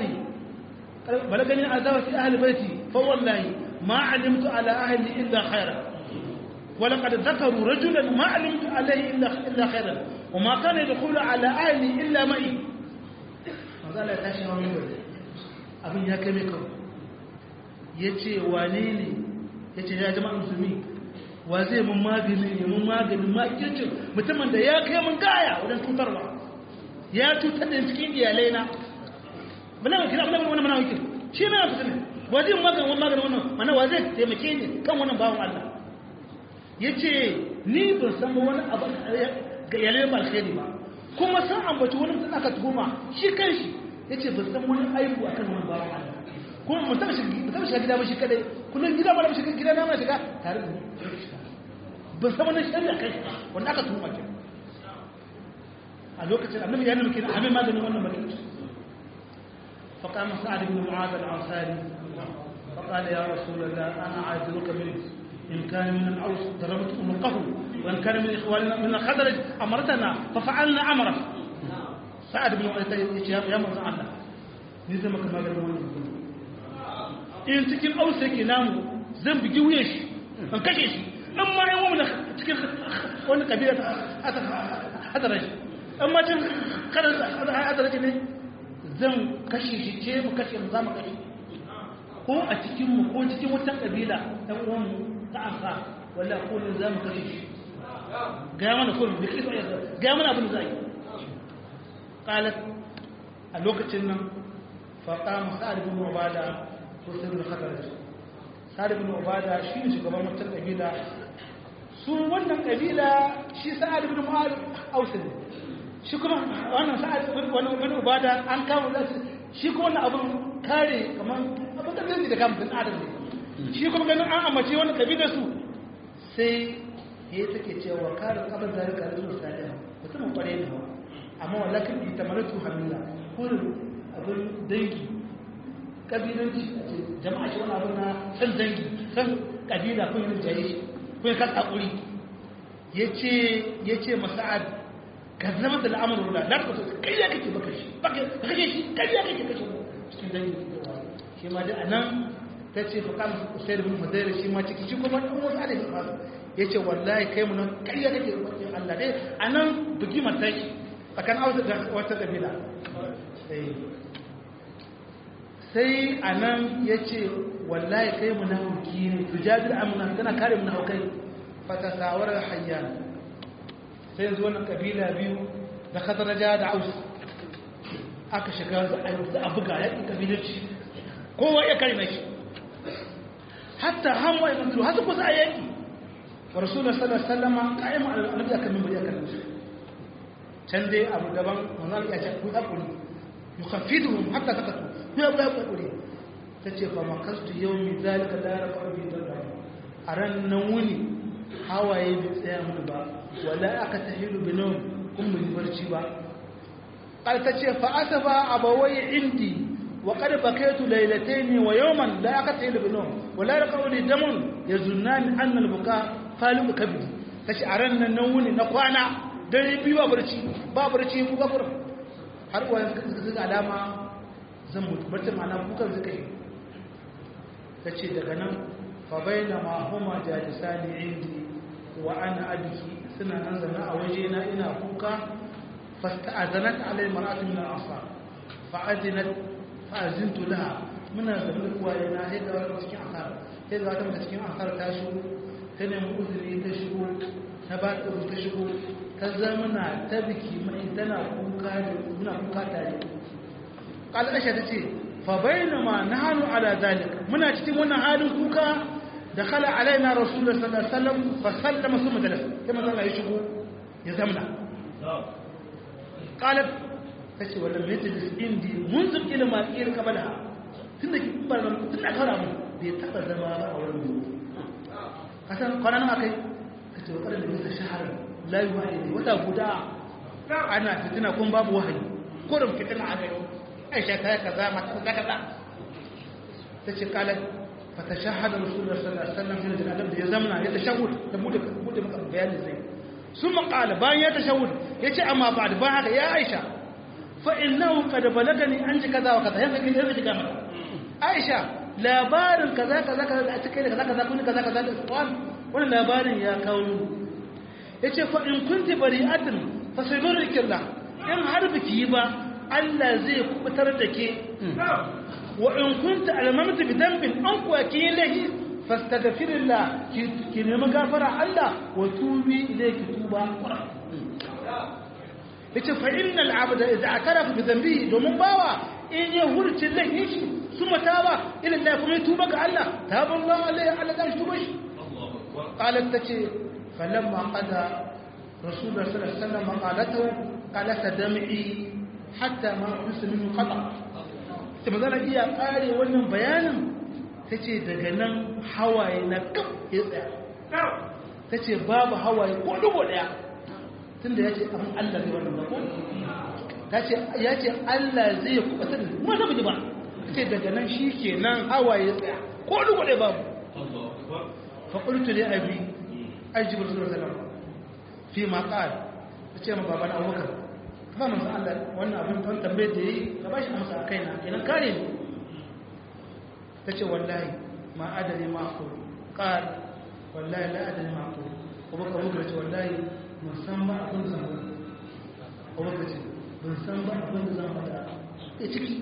في أهل بيتي فوالله ما علمت على أهلي إلا خيرا ولقد ذكروا رجلا ما علمت عليه إلا خيرا وما كان يدخل على أهلي إلا معي mazala ya tashi hawan mimbar abin ya kai mai kawo ya ce wane ne ya ce ya jama'a musulmi wa zai mun magani ya mun magani makircin mutumin da ya kai mun gaya wajen cutarwa ya cutar da cikin iyalai na bana wakil abin da wani mana wakil shi na fi sani wa zai magani wannan mana wa zai taimake ni kan wannan bawan Allah ya ce ni ban san wani abu ga iyalai ba alkhairi ba kuma san ambaci wani mutum aka tuhuma shi kan shi ya ce ban san wani aibu akan wani bawan Allah kuma mu taba shiga gida ba shi kadai kullum gida ba da shiga gida na ma shiga tare da ni ban san wani shari'a kai wanda aka tuhuma ke a lokacin annabi ya nuna kenan amin maganin wannan mutum fa qama sa'ad ibn mu'adh al-ansari fa qala ya rasulullah ana a'idhuka min in kana min al-aws darabtu umqahu wa in kana min ikhwanina min al-khadraj amartana fa fa'alna amra sa'ad ibn mu'adh ya manzo Allah ni zai maka maganin wannan mutum in cikin aus yake namu zan bigi wuyan shi an kashe shi in ma yan wani cikin wani kabila hadarashi in ma cin kanan hadarashi ne zan kashe shi ce mu kashe mu za mu kashe ko a cikinmu ko cikin wata kabila ɗan uwanmu ta ansa walla ko ne za mu kashe shi gaya mana kullum da kisa ya gaya mana abin da za yi qalat a lokacin nan fa qama sa'ad bin ubada ko sai bin khadaraj sa'ad bin ubada shi ne shugaban wata kabila su wannan kabila shi sa'ad bin mu'adh ausin shi kuma wannan sa'ad bin ubada an kawo shi kuma wannan abun kare kaman abin da zai da kan bin adam ne shi kuma ganin an amace wannan kabila su sai ya take cewa kare abin da ka rubuta sai mutum kware ne amma wallakin itamaratu hamila kullum abin dangi kabilanci jama'a shi wani abin na san dangi san kabila kun yi jaye shi kun ka hakuri yace masa'ad ka zama da al'amarin wala la ka kai ya kake baka shi baka kake shi kai ya kake kashe cikin dangi shi ma da anan tace fa kam usayd bin hudayr shi ma ciki shi kuma dan wasu alai fa yace wallahi kai mu nan kai ya kake Allah dai anan bugi matai akan auta da wata kabila sai a nan ya ce wallahi kai munafiki ne tujadil amna tana kare munafikai fata sawarar hayyan sai yanzu wannan kabila biyu da khadraja da aus aka shiga a buga yakin kabilanci kowa ya kare shi hatta hamu ya mutu har kusa a yaki wa rasulullahi sallallahu alaihi wasallam qaima al-nabi akan minbari akan can dai abu daban wannan ya ce ku hakuri yukhafiduhum hatta takatu ya ba ku kure tace fa makastu yawmi zalika la raqabu bi dalla aran nan wuni hawaye bi tsaya mun ba wala aka tahilu binum kun mun barci ba qal tace fa asaba abawai indi wa qad bakaytu laylatayn wa yawman la aka tahilu binum wala raqabu li damun yazunnani anna al-buka falu kabdi tace aran nan wuni na kwana dare biyu ba barci mu gafara har wa suka alama zan mutu barci ma'ana kukan suka yi ta ce daga nan fa baina ma huma jalisani indi wa ana abiki suna nan zana a waje na ina kuka fasta'azanat alai mar'atun min al-ansar fa'azinat fa'azintu laha muna zama kuwa yana sai ga wata cikin ansar sai ga wata cikin ansar ta shigo ta nemi uzuri ta shigo ta ba ta ta shigo ta zamana ta biki mai tana kuka da muna kuka tare qal aisha tace fa bainama nahnu ala zalik muna cikin wannan halin kuka dakhala alaina rasulullah sallallahu alaihi wasallam fa sallama thumma jalasa kuma Allah ya shigo ya zamna qalat tace wannan majlis indi munzu ila ma qil qablaha tunda ki bar tunda kara mu bai taba zama ba a wurin mu kasan kwanan akai kace wannan da bisa shahara la yuhayyi wata guda ana fitina kun babu wahayi kurum fitina a gari aisha ta kaza mata kaza tace kala fa tashahhada rasulullah sallallahu alaihi wasallam fil janab da ya zamna ya tashahhud da mudu maka bayani zai summa qala bayan ya tashahhud yace amma ba'd ba haka ya aisha fa innahu qad balagani anji kaza wa kaza yanzu kiga mata aisha labarin kaza kaza kaza a cikin kaza kaza kun kaza kaza da wannan labarin ya kawo yace fa in kunti bari'atan fa sayyidullah in har biki ba Allah zai kubutar da ke wa in kunta almamtu bi dhanbin an kuwa ki lahi fastaghfirillah ki nemi gafara Allah wa tubi ilayki tuba yace fa innal abda idza atarafa bi dhanbihi domin bawa in ya hurci lahi shi suma taba ila Allah kuma ya tuba ga Allah taba Allah alaihi Allah kan tuba shi qalat tace falamma qada rasulullah sallallahu alaihi wasallam qalatu qalata dam'i hatta ma usmin qada sai magana iya kare wannan bayanin tace daga nan hawaye na kaf ya tsaya tace babu hawaye ko dubo daya tunda yace abin Allah zai wannan ba tace yace Allah zai kubuta da mu da miji ba tace daga nan shikenan hawaye ya tsaya ko dubo daya babu fa qultu li abi ajibu sallallahu alaihi wasallam fi ma qala tace ma baban Abubakar ba manzo Allah wannan abin ton tambaye da yi ka bashi amsa a kaina kenan kare ni tace wallahi ma adari ma ku qal wallahi la adari ma ku Abubakar ce wallahi mun san ba abin zan ba Abubakar ce mun san ba abin zan ba da ciki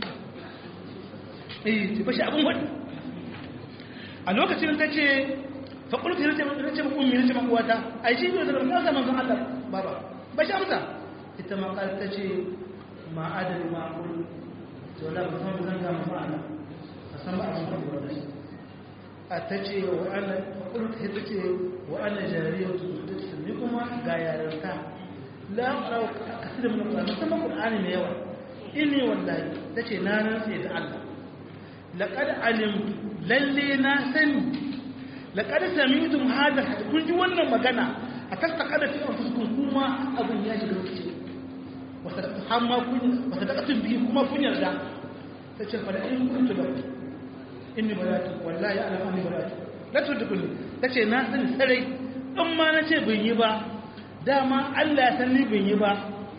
ce bashi abin wani a lokacin tace fa qultu nace ma ummi nace ma uwata ai shi ne da manzo Allah baba bashi amsa ita ma ta ce ma adali ma kullu to la ba san zan ga ma'ana a san ba abin da ba shi a ta ce wa ana kullu ta ce wa ana jariyatu ni kuma ga yaranta la qara'u kasir min al-qur'an musamman qur'ani ne yawa inni wallahi tace na rantsa da Allah laqad alimtu lalle na sani laqad sami'tum hadha kun ji wannan magana a tasaqada fi anfusikum kuma abin ya shiga cikin وتتحمى وتتقتل به كما كن يرجع تشوف فلئن كنت لك إني بلات والله يعلم أني بلات لا تدخلني تشي ناس سري أما نشي بنيبا داما ألا سني بنيبا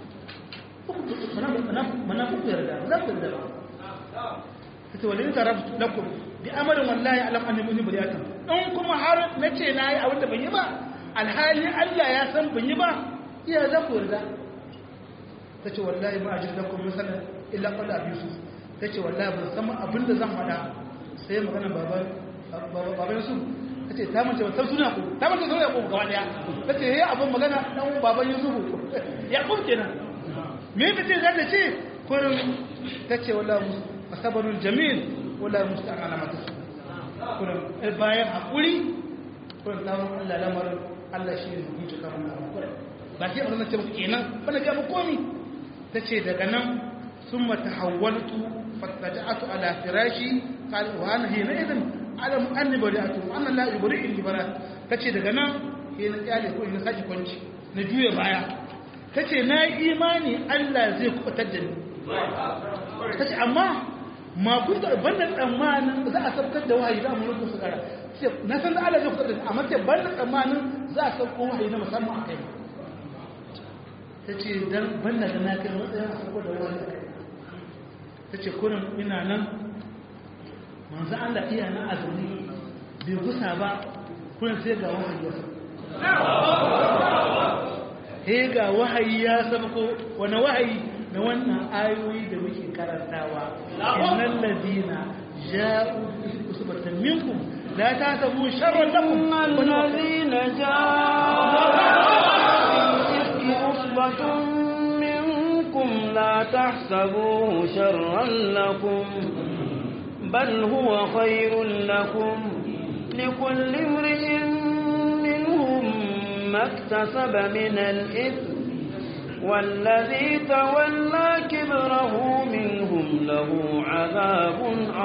منا كنت يرجع لا تدخل تتولين تعرفت لكم بأمر والله يعلم أني بلات أنكم حارب نشي ناي أو أنت بنيبا الحالي ألا يسن بنيبا يا ذكر ذا tace wallahi ma ajid lakum masalan illa qala abi yusuf tace wallahi ban san abin da zan fada sai magana baban yusuf tace ta mace wata suna ku ta mace suna ku gaba daya tace yayi abin magana dan baban yusuf yaqub kenan me tace za ta ce kullum tace wallahi asabarul jamil wallahi musta'ana mata kullum bayan hakuri kullum tawon Allah lamarin Allah shi ne hukunci kamar kullum ba sai abin da ce kenan bana ga mu komi tace daga nan summa tahawwaltu fataja'atu ala firashi qal wa ana hina idan alam anni bari'atu anna la yubri'u li bara tace daga nan sai na kyale ko ina saki kwanci na juye baya tace na imani Allah zai kubutar da ni tace amma ma kunta banda tsammanin za a saukar da wahayi za mu rubuta su kara na san da Allah zai kubutar da ni amma sai banda tsammanin za a saukar wahayi na musamman akai ta ce don banda da na kai matsayin a sako da wani ta ce kurin ina nan manzo Allah iya na azumi bai gusa ba kurin sai ga wahayi ya sako ga wahayi ya sako wani wahayi na wannan ayoyi da muke karantawa innal ladina ja'u bi usbatin minkum la tahsabu sharran lakum alladhina ja'u عصبة منكم لا تحسبوه شرا لكم بل هو خير لكم لكل امرئ منهم ما اكتسب من الإثم والذي تولى كبره منهم له عذاب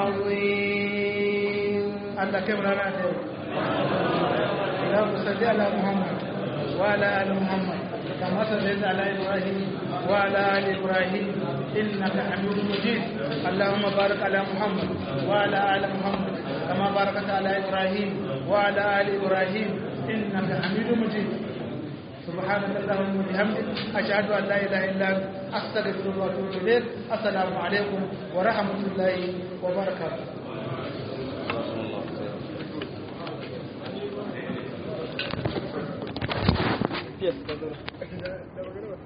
عظيم الله كبرنا اللهم صل على محمد وعلى آل محمد كما صليت على إبراهيم وعلى آل إبراهيم إنك حميد مجيد اللهم بارك على محمد وعلى آل محمد كما باركت على إبراهيم وعلى آل إبراهيم إنك حميد مجيد سبحانك اللهم وبحمدك أشهد أن لا إله إلا أنت أستغفرك وأتوب إليك السلام عليكم ورحمة الله وبركاته. Yes,